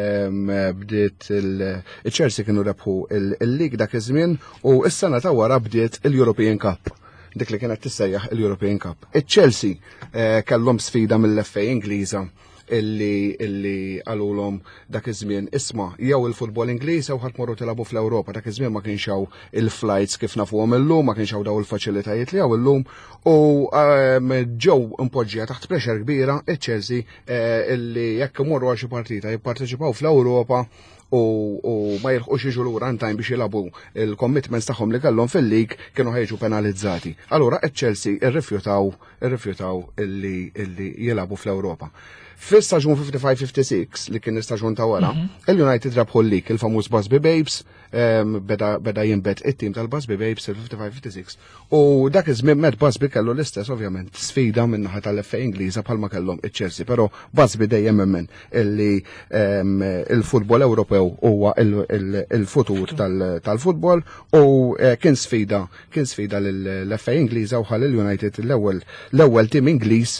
bdiet il-Chelsea kienu rebħu il-League dak iż-żmien u s-sena ta' wara bdiet il-European Cup. Dik li kienet tissejjaħ il-European Cup. Il-Chelsea kellhom sfida mill-F A Ingliża illi illi għalulhom dak iż-żmien isma' jew il-futbol Ingliż jew ħadd morru tilagħbu fl-Ewropa, dak iż-żmien ma kienx hawn il-flights kif nafuhom illum, ma kienx hawn daw il-faċilitajiet li hawn illum u ġew impoġġija taħt pressure kbira iċ-Chelsea illi jekk imorru għal xi partita jipparteċipaw fl-Ewropa u ma jilħqux jiġu lura on time biex jilagħbu il-commitments tagħhom li kellhom fil-lig kienu ħejġu penalizzati. Allura iċ-Chelsea irrifjutaw irrifjutaw illi illi jilagħbu fl-Ewropa. Fis-staġun fifty-five fifty-six li kien istaġun ta' wara, il-United rabħu l-lik il-famuż Busby Babes, beda jinbet it-tim tal-Busby Babes il-fifty-five fifty-six. U dak iż-żmien met Busby kellu l-istess ovvjament sfida min-naħa tal-F A Ingliża bħalma kellhom iċ-Chelsea, però Busby dejjem immen illi il-futbol Ewropew huwa il-futur tal-futbol u kien sfida kien sfida l-F A Ingliża u ħall il-United l-ewwel tim Ingliż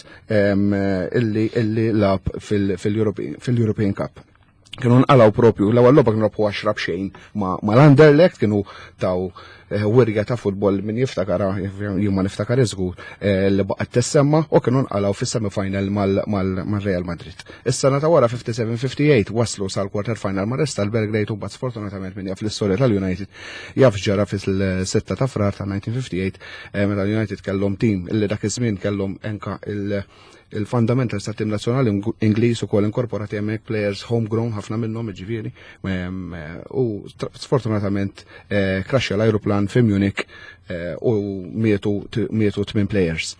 illi lab fil-European Cup. Kienu nqalaw propju, l-ewwel logħba kienu rabħu għaxra b'xejn mal-Anderlecht, kienu taw wirja ta' futbol min jiftakara, jien ma niftakar iżgur li baqgħet tissemma u kienu nqalaw fis-semifinal mal-Real Madrid. Is-sena ta' wara fifty-seven fifty-eight waslu sal-quarter final ma' resta l-Belgrade u mbagħad sfortunatament min jaf l-istorja tal-United jaf ġara fis-sitta ta' frar ta' nineteen fifty-eight meta l-United kellhom tim illi dak iż-żmien kellhom anke il- il-fundamentals ta' tim nazzjonali Ingliż ukoll inkorporati hemmhekk players homegrown ħafna minnhom iġifieri u sfortunatament crashja l-ajruplan fi Munich u mietu tmien players.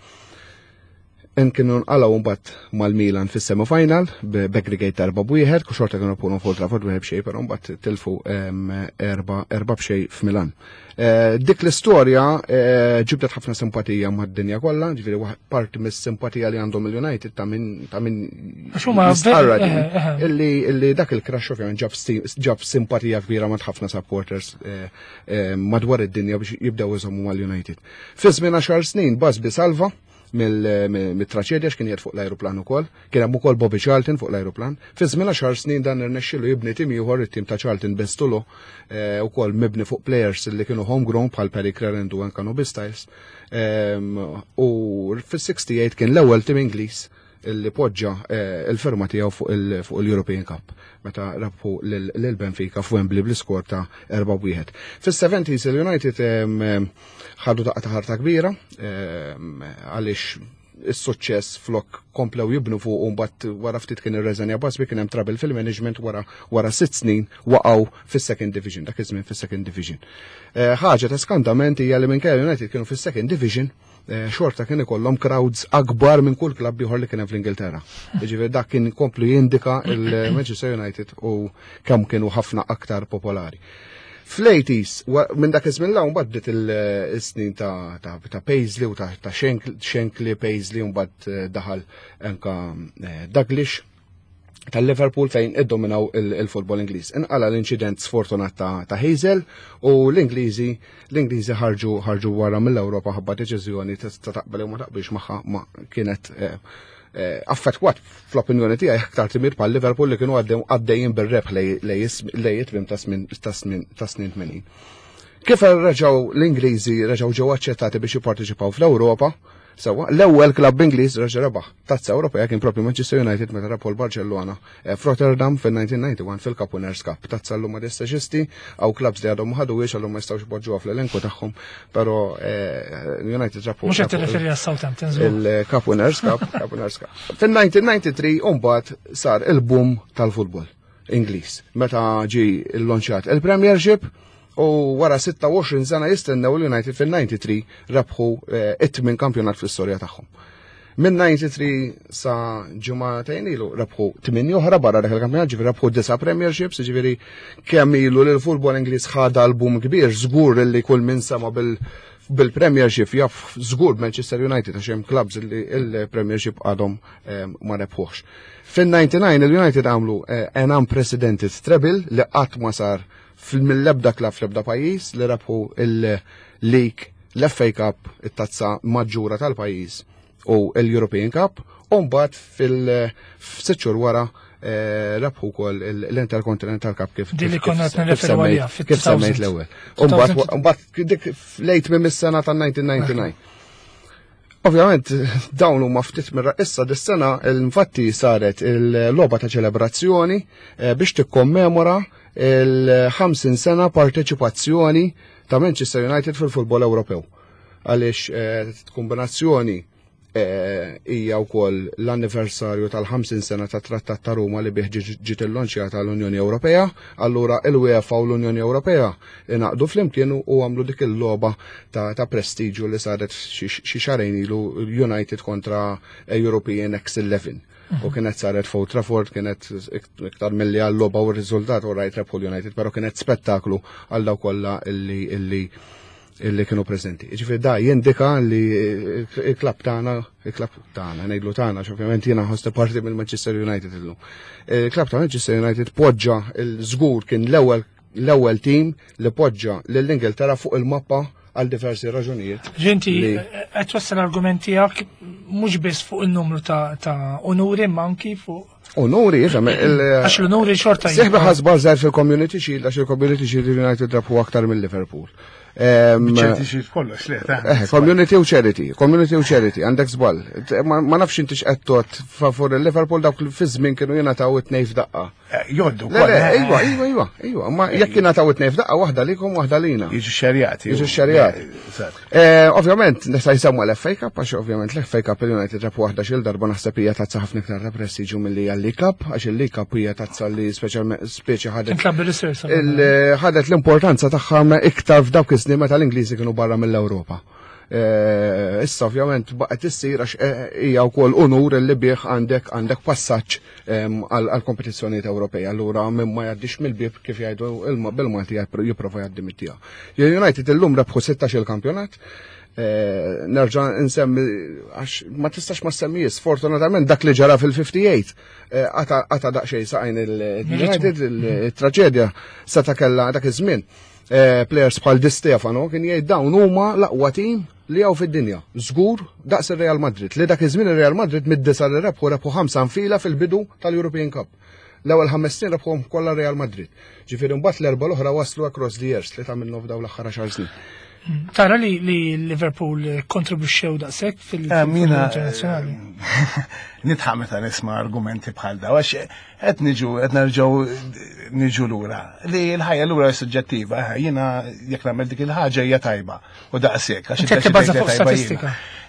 Kienu nqalaw mbagħad mal-Milan fis-semifinal b'aggregate erba' b'wieħed, ku xorta kienu punu fuq Trafford wieħed b'xejn, però mbagħad tilfu erba' b'xejn f'Milan. Dik l-istorja ġibdet ħafna simpatija mad-dinja kollha, ġifieri parti mis-simpatija li għandhom il-United ta' min ta' min jistarra illi dak il-crash ovvjament ġab simpatija kbira mad ħafna supporters madwar id-dinja biex jibdew iżommu mal-United. Fi żmien għaxar snin Busby salva mill-traċedja x'kien jgħid fuq l-ajruplan ukoll, kien hemm ukoll Bobby Charlton fuq l-ajruplan. Fi żmien għaxar snin dan irnexxielu jibni tim ieħor, it-tim ta' Charlton bestulu ukoll mibni fuq players li kienu homegrown bħal Perry Clarendon u anke Nobby Stiles. U fis-sixty-eight kien l-ewwel tim Ingliż li poġġa il-firma tiegħu fuq il-European Cup meta rabħu lil Benfica f'Wembley bl-iskor ta' erba' wieħed. Fis-seventies il-United ħadu daqqa ta' ħarta kbira għaliex is-suċċess flok komplew jibnu fuq u mbagħad wara ftit kien ir-Reżenja Basbi kien hemm trouble fil-management wara wara sitt snin waqgħu fis-second division, dak iż-żmien fis-second division. Ħaġa ta' skandament hija li minkejja United kienu fis-second division, xorta kien ikollhom crowds akbar minn kull klabb ieħor li kien hemm fl-Ingilterra. Jiġifieri dak kien komplu jindika il-Manchester United u kemm kienu ħafna aktar popolari. Fl-eighties, minn dak iż-żmien l mbagħad il-snin ta' ta' Paisley u ta' Shankly, Paisley u mbagħad daħal anke Dalglish tal-Liverpool fejn iddominaw il-futbol Ingliż. Inqala l-inċident sfortunat ta' Hazel u l-Ingliżi l-Ingliżi ħarġu ħarġu wara mill-Ewropa ħabba deċiżjoni ta' taqbel u ma taqbilx magħha ma kienet affettwat fl-opinjoni tiegħi aktar timir bħal Liverpool li kienu għaddejjin bir-rebħ lej jitmim ta' snin tmenin. Kif reġgħu l-Ingliżi reġgħu ġew aċċettati biex jipparteċipaw fl-Ewropa, sewwa l-ewwel klabb Ingliż reġa' rebaħ tazza Ewropea kien propju Manchester United meta rebħu l-Barcellona f'Rotterdam fil-nineteen ninety-one fil-Cup Winners' Cup. Tazza llum ma tistax għaw klabs li għadhom ma ħaduhiex għalhom ma jistgħux ipoġġuha fl-elenku tagħhom, però United rebħu. Mhux qed tirreferi għas-Southampton il-Cup Winners' Cup, Cup Winners' Cup. Fil-nineteen ninety-three mbagħad sar il-boom tal-futbol Ingliż meta ġie l-lonċjat il-Premiership. U wara sitta u għoxrin sena jistennew l-United fil-ninety-three rebħu it-tmien kampjonat fl-istorja tagħhom. Min ninety-three sa ġimagħtejn ilu rebħu tmien oħra barra dak il-kampjonat, ġifieri rebħu disa' premierships, ġifieri kemm ilu lil futbol Ingliż ħada l-boom kbir, żgur li kull min sema bil-Premiership jaf żgur Manchester United għax hemm clubs li il-Premiership għadhom ma rebħuhx. Fin-ninety-nine il-United għamlu an unprecedented treble li qatt ma sar mill-ebda klabb fl-ebda pajjiż li rebħu il-League, l-F A Cup, it-tazza maġġura tal-pajjiż u l-European Cup, u mbagħad fil-sitt xhur wara rebħu wkoll l-Intercontinental Cup kif kif semmejt l-ewwel. U mbagħad dik lejt minn is-sena tan-nineteen ninety-nine. Ovvjament dawn huma ftit mirra issa dis-sena infatti saret il-logħba ta' ċelebrazzjoni biex tikkommemora il-ħamsin sena parteċipazzjoni ta' Manchester United fil-futbol Ewropew. Għaliex kombinazzjoni hija wkoll l-anniversarju tal-ħamsin sena ta' Trattat ta' Ruma li bih ġiet il-lonċjata l-Unjoni Ewropea, allura l-UEFA u l-Unjoni Ewropea inaqdu flimkien u għamlu dik il-logħba ta' prestiġju li saret xi xarejn ilu United kontra European X eleven. U kienet saret fuq Trafford, kienet iktar milli għall-logħba u r-riżultat u rajt rebħu United, però kienet spettaklu għal daw kollha illi illi illi kienu preżenti. Ġifieri da jindika li il-klabb tagħna, il-klabb tagħna, ngħidlu tagħna, ovvjament jiena ħosti parti mill-Manchester United illum. Il-klabb ta' Manchester United poġġa l-żgur kien l-ewwel l-ewwel tim li poġġa lill-Ingilterra fuq il-mappa għal diversi raġunijiet. Ġenti, qed wassal argumenti tiegħek mhux biss fuq il-numru ta' onuri ma anki fuq Onuri, għax l-onuri xorta. Seħba ħasba żgħar fil-Community Shield għax il-Community Shield United rebħu aktar mill-Liverpool. Community u charity, community u charity, għandek żball. Ma nafx inti x'qed tot favur il-Liverpool dawk fi żmien kienu jingħataw it-tnejn f'daqqa. Joddu. Ejwa, ejwa, ejwa, ejwa, ma jekk jingħataw it-tnejn f'daqqa waħda likom waħda lina. Jiġu xerjati. Jiġu xerjati. Ovvjament nista' jsemmu l-F A Cup għax ovvjament l-F A Cup il-United rebħu waħda xil darba naħseb hija tazza ħafna iktar ta' prestiġju milli għall-League Cup għax il-League Cup hija tazza li speċi ħadet ħadet l-importanza tagħha iktar f'dawk is-snin meta l-Ingliżi kienu barra mill-Ewropa. Issa ovvjament baqgħet issir għax hija wkoll unur li bih għandek għandek passaġġ għall kompetizzjonijiet Ewropej. Allura minn ma jgħaddix mill-bib kif jgħidu bil-Malti jipprova jgħaddi mit-tiegħu. United illum rebħu sittax il-kampjonat. Nerġa' nsemmi għax ma tistax ma semmijis, fortunatament dak li ġara fil-fifty-eight għata daqsxejn saqajn il-United il-traġedja sa ta' kellha dak iż-żmien. Players bħal Di Stefano kien jgħid dawn huma l-aqwa tim li hawn fid-dinja. Żgur daqs ir-Real Madrid. Li dak iż-żmien ir-Real Madrid mid-disa li rebħu rebħu ħamsa nfila fil-bidu tal-European Cup. L-ewwel ħames snin rebħuhom kollha Real Madrid. Ġifieri mbagħad l-erba' l-oħra waslu across the years li tagħmilhom f'dawn l-aħħar għaxar snin. Tara li li Liverpool kontribuxxew daqshekk fil-internazzjonali. Nitħaq meta nisma' argumenti bħal daw għax qed niġu qed nerġgħu niġu lura. Li l-ħajja lura suġġettiva, jiena jekk nagħmel dik il-ħaġa hija tajba u daqshekk għax tibbaża fuq statistika.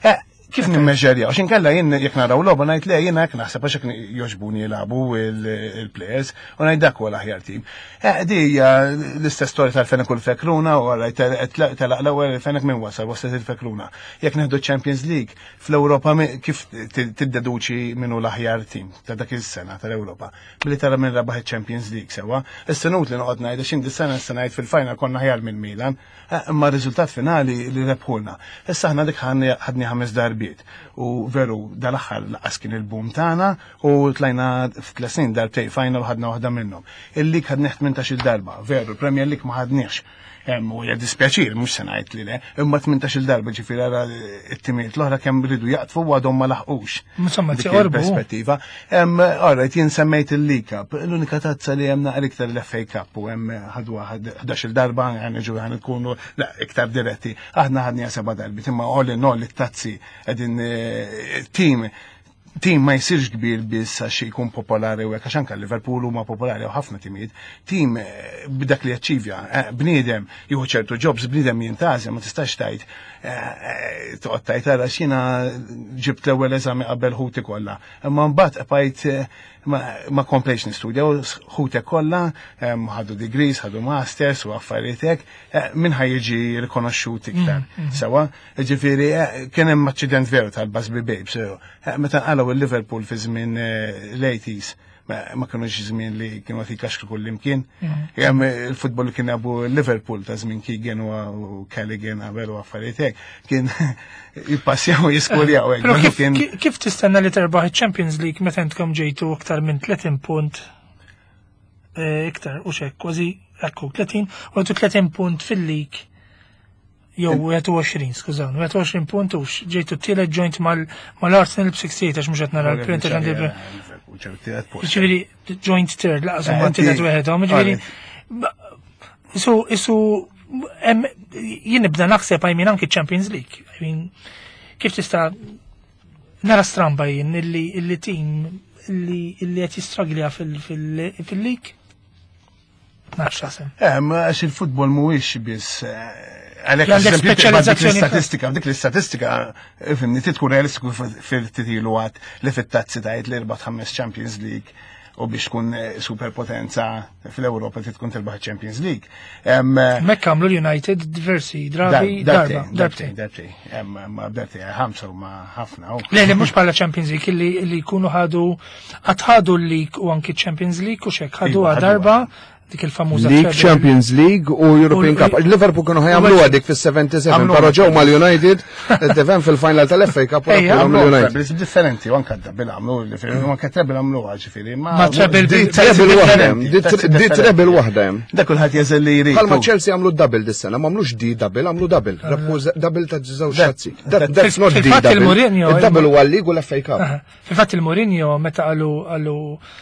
kif nimmeġerja, għax inkella jien jekk naraw logħba ngħid le jiena hekk naħseb għax hekk jogħġbuni jilagħbu il-players u ngħid dak huwa l-aħjar tim. Di hija l-istess storja tal-Fenek u l-Fekruna u għara telaq l-ewwel il-Fenek minn wasal waslet il-Fekruna. Jekk neħdu Champions League fl-Ewropa kif tiddeduċi minnu l-aħjar tim ta' dak is-sena tal-Ewropa. Billi tara minn rebaħ il-Champions League sewa. Is-senut li noqgħod ngħid x'in dis-sena issa ngħid fil-final konna aħjar minn Milan, imma r-riżultat finali li rebħulna. Issa aħna dik ħadni ħames darbiet u veru dal-aħħar laqas kien il-boom tagħna u tlajna f'tliet snin darbtej final ħadna waħda minnhom. Il-lig ħadni tmintax-il darba, veru, il-Premier League ma ħadniex. U hija dispjaċir mhux se ngħid li le, imma tmintax-il darba ġifieri ara t-timijiet l-oħra kemm ridu jaqtfu u għadhom ma laħqux. Insomma tiqorbu. Perspettiva. Hemm alright jien semmejt il-League Cup, l-unika tazza li hemm naqra iktar l-F A Cup u hemm ħadwa ħdax-il darba ħaneġu ħan ikunu iktar diretti. Aħna ħadni seba' darbit, imma all in all it-tazzi qegħdin tim tim ma jsirx kbir biss għax jkun popolari u għax anke Liverpool huma popolari u ħafna timijiet. Tim b'dak li jaċċivja, bniedem jieħu ċertu jobs, bniedem jintazja, ma tistax tajt toqgħod tajt ara x'jiena ġibt l-ewwel eżami qabel ħuti kollha. Imma mbagħad qbajt ma komplejx nistudja u ħute kollha ħadu degrees, ħadu masters u affarijiet hekk min ħajjiġi rikonoxxut iktar. Sewa, ġifieri kien hemm aċċident veru tal-Busby Babes. Meta nqalgħu il-Liverpool fi żmien l-eighties ma kienux żmien li kienu għati kaxkru kull imkien. Hemm il-futbol kien jabu Liverpool ta' żmien Keegan u Callaghan qabel u affarijiet hekk kien jippassjaw jiskurjaw hekk. Kif tistenna li terbaħ il-Champions League meta intkom ġejtu aktar minn tletin punt iktar u xek kważi ekku tletin u għatu tletin punt fil-lig jew għenin, skużawni, għenin punt u ġejtu t-tielet joint mal-Arsenal b-sixty-eight għax mux għetna l-print għandi ġiviri joint third laqsum għantilet u għedhom, ġiviri isu isu jien nibda naħseb għajmin anki Champions League. Kif tista' nara stramba jien illi tim illi qed jistraglja fil-league? Nafx x'asem. Eh, ma għax il-futbol mhuwiex biss għandek speċjalizzazzjoni statistika, dik l-istatistika fimni tkun realistiku fil-titilu għat li fit-tazzi tajt li rbat ħames Champions League u biex tkun superpotenza fil-Ewropa tkun tilbaħ Champions League. Mekka għamlu l-United diversi drabi darba, darbtej. Darbtej, ma darbtej ħamsa u ma ħafna. Le, li mux bħala Champions League li jkunu ħadu għatħadu l-League u anki Champions League u xek ħadu darba dik il-famuża League, Champions League u European Cup. Liverpool kienu ħajamlu għadik fil-seventy-seven, pero ġew mal-United, id-defen fil-final tal-F A Cup u għamlu United. Bis differenti, u anka d-dabil għamlu, u anka trebil għamlu għagġifiri. Ma trebil wahdem, di trebil wahdem. Da kullħat jeżel li jiri. Għalma Chelsea għamlu d-dabil dis-sena, ma għamlux di dabil, għamlu dabil. Dabil ta' ġizaw xazzi. That's not di dabil. Il-dabil u għallig u l-F A Cup. Fil-fat il-Mourinho meta għallu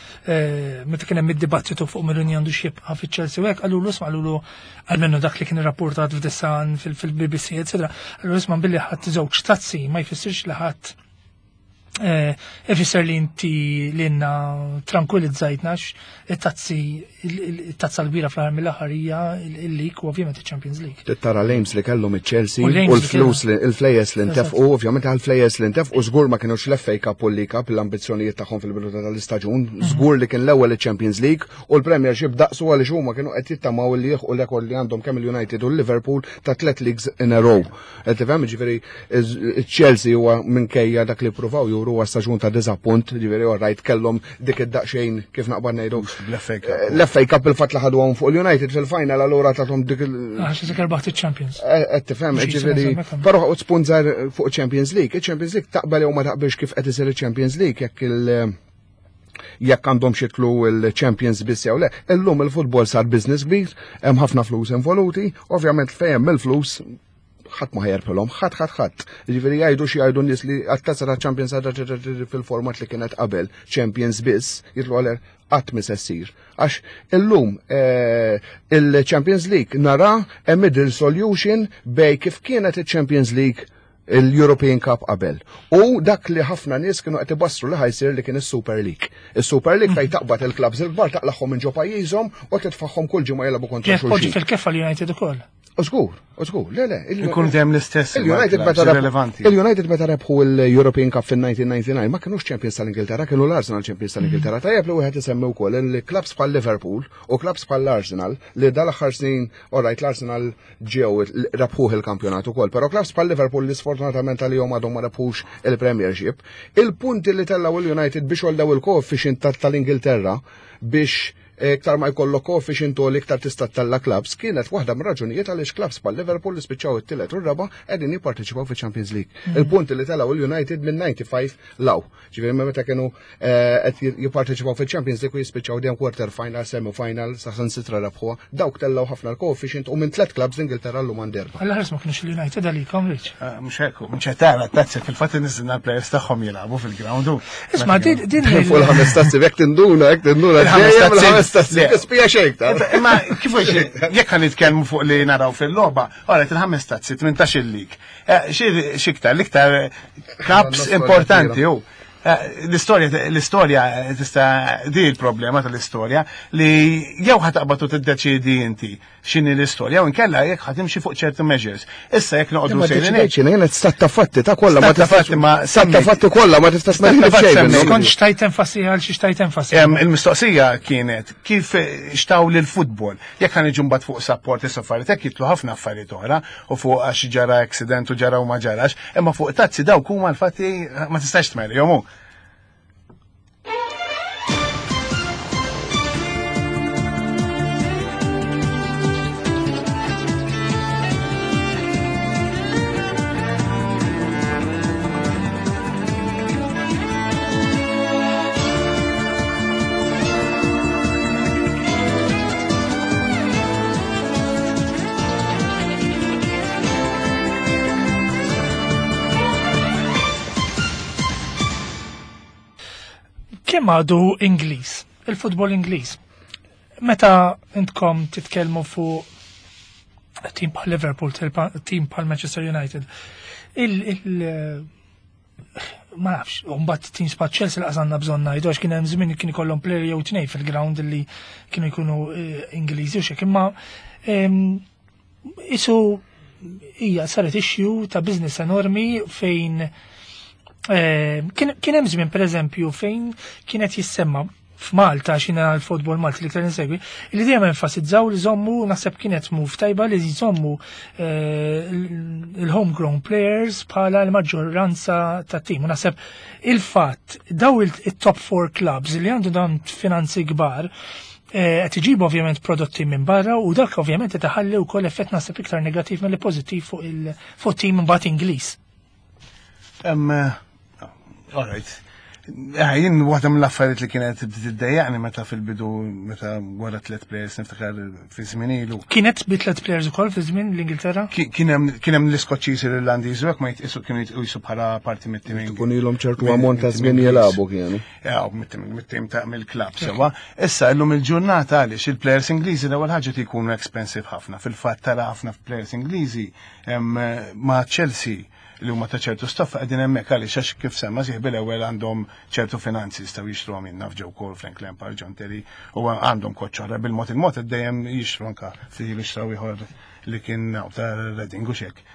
meta kien hemm id-dibattitu fuq Mourinho għandu xibqa' fiċ-Chelsea u hekk qalu l-isma' qalu għalmenu dak li kien irrapportat f'The Sun fil-B B C, eċetera. Qalu isma' billi ħadd żewġ tazzi ma jfissirx li ħadd ifisser li inti l-inna tranquillizzajtna it-tazzi it-tazza l-bira fl-ħar mill-aħħar hija il-League u ovvjament il-Champions League. Tittara l-aims li kellhom iċ-Chelsea u l-flus il-flejes li ntefqu, ovvjament għall-flejes li ntefqu żgur ma kienux l-F A Cup u l-League Cup l-ambizzjonijiet tagħhom fil-bidu tal-istaġun, żgur li kien l-ewwel il-Champions League u l-Premiership daqsu għaliex huma kienu qed jittamaw li jieħu l-ekord li għandhom kemm il-United u l-Liverpool ta' tliet leagues in a row. Qed tifhem ġifieri iċ-Chelsea huwa minkejja dak li pruvaw juru staġun ta' disappunt, ġifieri orajt kellhom dik id-daqsxejn kif naqbad ngħidu l-F A Cup il-fatt li ħadwhom fuq il-United fil-final allura tagħhom dik il- Għax se kerbaħt iċ-Champions. Qed tifhem, ġifieri però spunt żgħar fuq il-Champions League. Il-Champions League taqbel jew ma taqbilx kif qed isir il-Champions League jekk il- jekk għandhom xitlu il-Champions biss jew le. Illum il-futbol sar business kbir, hemm ħafna flus involuti, ovvjament fejn mill-flus ħadd ma ħajerpilhom, ħadd ħadd ħadd. Jiġifieri jgħidu xi jgħidu nies li għat-tazza ta' Champions fil-format li kienet qabel Champions biss, jitlu għaler qatt mi se ssir. Għax illum il-Champions League nara a middle solution bej kif kienet il-Champions League il-European Cup qabel. U dak li ħafna nies kienu qed ibassru li ħajsir li kien is-Super League. Is-Super League fejn taqbad il-klabs il-kbar taqlaħħom minn ġo pajjiżhom u titfaħħom kull ġimgħa jilagħbu kontra xulxin. Poġġi fil-keffa l-United ukoll. Użgur, użgur, le le. Ikun dejjem l-istess. Il-United meta relevanti. Il-United meta rebħu l-European Cup fin-nineteen ninety-nine ma kinux champions tal-Ingilterra, kienu l-Arsenal champions tal-Ingilterra. Tajjeb li wieħed isemmi wkoll il-klabs bħal Liverpool u klabs bħal l-Arsenal li dal-aħħar snin orajt l-Arsenal ġew rebħuh il-kampjonat ukoll, però klabs bħal Liverpool li sfortunatament għalihom għadhom ma rebħux il-Premiership. Il-punti li tellaw il-United biex għoldaw il-coefficient tal-Ingilterra biex iktar ma jkollok coefficient u iktar tista' tella klabs kienet waħda mir-raġunijiet għaliex klabs bħal Liverpool li spiċċaw it-tielet u r-raba' qegħdin jipparteċipaw fi-Champions League. Il-punti li telgħu il-United minn ninety-five law. Ġifieri meta kienu qed jipparteċipaw fi-Champions League u jispiċċaw dejjem quarter final, semi final, saħan sitra rebħuha, dawk tellgħu ħafna l-coefficient u minn tliet klabs l-Ingilterra llum għand erba'. Alla ħares ma kienux il-United għalikom rich. Mhux hekk, mhux qed tara tazzi fil-fatt niżilna l-plejers tagħhom jilagħbu fil-ground. Isma' din din fuq il-ħames tazzi jekk tinduna, jekk tinduna il-ħames tazzi Ma kif jekk kan nitkellmu fuq li naraw fil-logħba, ora il-ħames tazzi tmintax il-lig. X'iktar l-iktar clubs importanti hu. L-istorja l-istorja tista' di l-problema tal-istorja li jew ħataqbad u tiddeċiedi inti x'inhi l-istorja u nkella jekk ħatimxi fuq ċerti measures. Issa jekk noqogħdu sejrin hekk. Jiena statta fatti ta' kollha ma tistax ma statta fatti kollha ma tistax ma xejn. Skont xtajt enfasi għal xi xtajt enfasi. Il-mistoqsija kienet kif xtaw lil futbol. Jekk ħan iġu mbagħad fuq support is-affarijiet hekk jitlu ħafna affarijiet oħra u fuq għax ġara accident u ġara u ma ġarax, imma fuq tazzi dawk huma l-fatti ma tistax tmerjhom. Kemm għadu Ingliż, il-futbol Ingliż. Meta intkom titkellmu fuq tim bħal Liverpool, tim bħal Manchester United, il ma nafx, mbagħad teams bħal Chelsea laqas bżonn ngħidu għax kien hemm żmien kien ikollhom plejer jew tnejn fil-ground li kienu jkunu Ingliżi u xek, imma isu hija saret issue ta' business enormi fejn kien hemm żmien pereżempju fejn kienet jissemma f'Malta xina l-futbol Malti li kien insegwi, li dejjem enfasizzaw li żommu naħseb kienet move tajba li jżommu il-homegrown players bħala l-maġġoranza tat-tim. U naħseb il-fatt daw il-top four clubs li għandu dan finanzi kbar qed iġibu ovvjament prodotti minn barra u dak ovvjament qed iħalli wkoll effett naħseb iktar negattiv milli pożittiv fuq il-fuq tim imbagħad Ingliż. All right. Jien waħda mill-affarijiet li kienet tiddejjaqni meta fil-bidu meta wara tliet players niftakar fi żmien ilu. Kienet bi tliet players ukoll fi żmien l-Ingilterra? Kien hemm l-Iskoċċiż Irlandiż hekk ma jitqisu kienu jitqisu bħala parti mit-tim. Tkun ilhom ċertu ammont ta' żmien jilagħbu kienu. Jaw mit-tim ta' mill-klabb sewwa. Issa llum il-ġurnata għaliex il-players Ingliżi l-ewwel ħaġa jkunu expensive ħafna. Fil-fatt tara ħafna players Ingliżi ma' Chelsea li huma ta' ċertu staff qegħdin hemmhekk għaliex għax kif semma sieħ bil-ewwel għandhom ċertu finanzi jistgħu jixtru minn naf ġew ukoll Frank Lampard, John Terry u għandhom koċċ bil-mod il-mod dejjem jixtru anke fi jixtraw ieħor li kien ta' Reading u xek.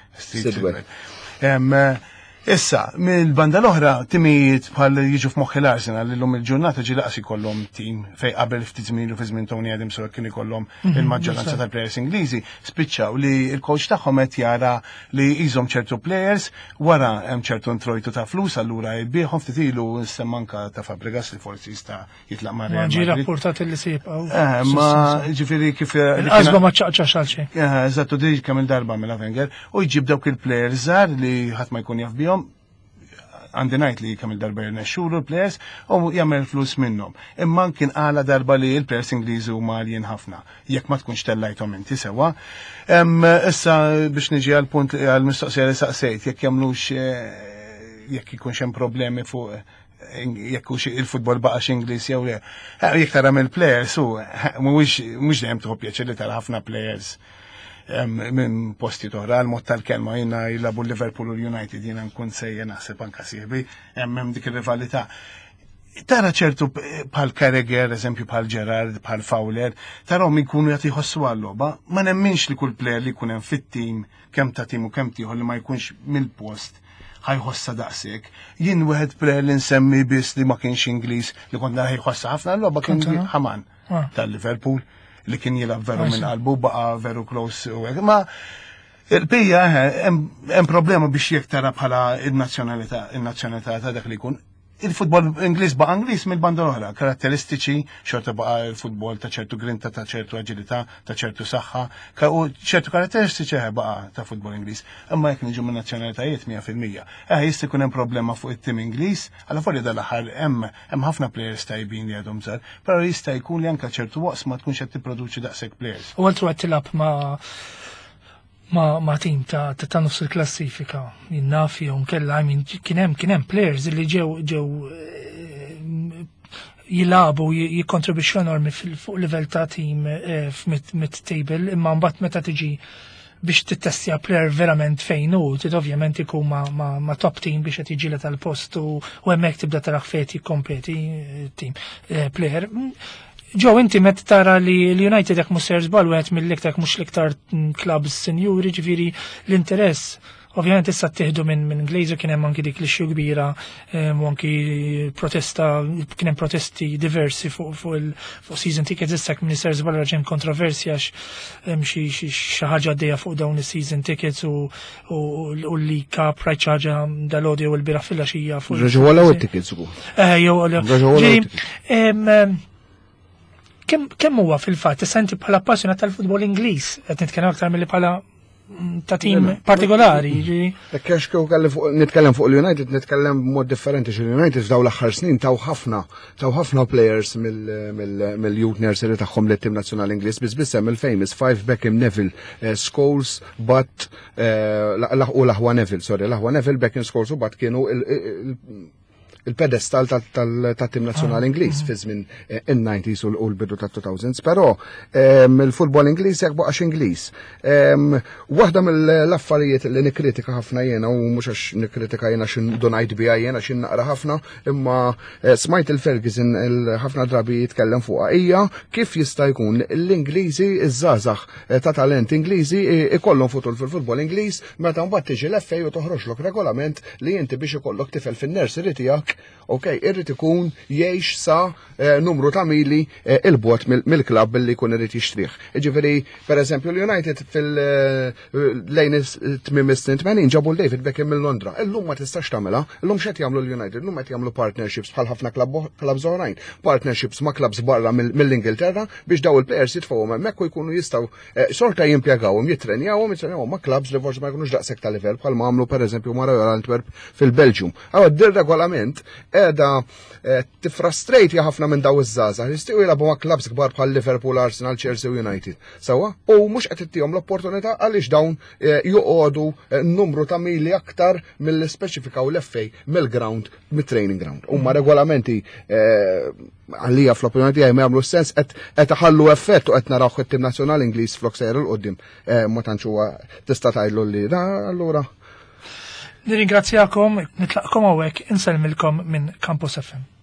Issa, mill-banda l-oħra timijiet bħal jiġu f'moħħ l-Arsenal li l-lum il-ġurnata ġi laqas ikollhom tim fej qabel ftit żmien u fi żmien Tony Adams u kien ikollhom il-maġġoranza tal-plejers Ingliżi spiċċaw li l-coach tagħhom qed jara li jżomm ċertu plejers wara hemm ċertu introjtu ta' flus allura jbieħhom ftit ilu semmanka ta' Fabregas li forsi jista' jitlaq ma' Real Madrid. Ġi rapportat li se jibqgħu. Ma ġifieri kif il-qasba ma ċaqċax għal xejn. Eżattu di kemm il-darba mill-Wenger u jġib dawk il-plejers żgħar li ħadd ma jkun jaf bihom għandi ngħid li kemm il-darba jirnexxuru l-plejers u jagħmel flus minnhom. Imma kien qala darba li l-plejers Ingliżi huma għaljin ħafna. Jekk ma tkunx tellajthom inti sewwa. Issa biex niġi għal punt għal mistoqsija li saqsejt jekk jagħmlux jekk ikunx hemm problemi fuq jekk il-futbol baqax Ingliż jew le. Jekk tara mill-plejers hu mhux dejjem tieħu pjaċir li tara ħafna plejers minn posti toħra, l-mod tal-kelma jina jilabu Liverpool u United jina nkun sejja naħseb anka sieħbi, hemm dik ir-rivalità. tara ċertu bħal Carragher, eżempju bħal Gerrard, bħal Fowler, tarom jkunu jagħti jħossu għall-logħba, ma nemminx li kull plejer li jkun hemm fit-tim kemm ta' tim u kemm tieħor li ma jkunx mill-post ħajħossa daqshekk. Jien wieħed plejer li nsemmi biss li ma kienx Ingliż li kont nara ħajħossa ħafna l-logħba kien Ħaman tal-Liverpool li kien jilgħab veru minn qalbu baqa' veru close u hekk. Ma il-pija hemm problema biex jekk tara bħala il-nazzjonalità il-nazzjonalità ta' dak li jkun. Il-futbol Ingliż baqa' Ingliż mill-banda l-oħra, karatteristiċi xorta baqa' il-futbol ta' ċertu grinta, ta' ċertu aġilità, ta' ċertu saħħa, u ċertu karatteristiċi baqa' ta' futbol Ingliż. Imma jekk niġu minn nazzjonalitajiet mija fil-mija. Eh jista' jkun hemm problema fuq it-tim Ingliż, alla forri dal-aħħar hemm hemm ħafna plejers tajbin li għadhom żgħar, però jista' jkun li anke ċertu waqs ma tkunx qed tipproduċi daqshekk plejers. U għaltru qed tilab ma' ma ma tim ta' ta' nofs il-klassifika jinnafi u nkella I mean kien hemm players li ġew ġew jilabu jikkontribwixxu enormi fuq livell ta' tim mid-table imma mbagħad meta tiġi biex tittestja player verament fejn hu tid ovvjament ikun ma, ma, ma top team biex qed jiġilet tal-post u hemmhekk tibda taraħ fejn jikkompeti team player. Ġew inti met tara li l-United jekk mhux ser żball wieħed mill-iktar mhux l-iktar klabs sinjuri, ġifieri l-interess ovvjament issa ttieħdu minn minn Glazer kien hemm anki dik l-ixxu kbira u anki protesta kien hemm protesti diversi fuq fuq il fuq season tickets issa jekk Minister żball raġen kontroversja għax hemm xi xi ħaġa għaddejja fuq dawn is-season tickets u u li kap right ħaġa dal-audio u l-bira fil-għaxija fuq. Raġu wara t-tickets ukoll. Eh jew kemm huwa fil-fatt issa inti bħala appassjonat tal-futbol Ingliż qed nitkellem aktar milli bħala ta' tim partikolari. Hekk għax nitkellem fuq il-United nitkellem b'mod differenti x'il-United f'dawn l-aħħar snin taw ħafna taw ħafna players mill-youth nursery tagħhom lit-tim nazzjonali Ingliż biss biss hemm il-famous five Beckham Neville Scholes but u l-aħwa Neville, sorry, l-aħwa Neville Beckham Scholes u but kienu il-pedestal tat-tim nazzjonali Ingliż fi żmien in-nineties u l-bidu tat-two thousands, però il-futbol Ingliż jekk baqax Ingliż. Waħda mill-affarijiet li nikkritika ħafna jiena u mhux għax nikkritika jiena x'in donajt biha jiena x'in naqra ħafna, imma smajt il-Ferguson ħafna drabi jitkellem fuqha hija kif jista' jkun l-Ingliżi iż-żgħażagħ ta' talent Ingliżi ikollhom futur fil-futbol Ingliż meta mbagħad tiġi l-F A u toħroġlok regolament li inti biex ikollok tifel fin-nursery tiegħek ok, irrid ikun jgħix sa numru ta' mili il-bot mill-klabb billi jkun irid jixtrih. Ġifieri, pereżempju l-United fil-lejn tmiem is-tmien ġabu David Beckham minn Londra. Illum ma tistax tagħmilha, illum x'qed jagħmlu l-United, illum qed jagħmlu partnerships bħal ħafna klabb oħrajn, partnerships ma' klabbs barra mill-Ingilterra biex daw il-players jitfgħu hemmhekk u jkunu jistgħu sorta jimpjegawhom, jittrenjawhom, jittrenjawhom ma' klabbs li forsi ma jkunux daqshekk ta' livell bħal ma għamlu pereżempju ma' Royal Antwerp fil-Belġium. Għaw dir-regolament qiegħda tifrastrejti ħafna minn daw iż-żgħażagħ jistgħu jilagħbu ma' klabbs kbar bħal Liverpool, Arsenal, Chelsea u United. Sewwa, u mhux qed ittihom l-opportunità għaliex dawn joqogħdu numru ta' mili aktar mill-ispeċifikaw l-F A mill-ground, mit-training ground. Huma regolamenti għalija fl-opinjoni tiegħi ma jagħmlu sens qed iħallu effett u qed narawh it-tim nazzjonali Ingliż flok sejjer il qudiem ma tantx huwa tista' tgħidlu li da allura. Nirringrazzjakom, nitlaqkom hawnhekk insellmilkom minn Campus F M.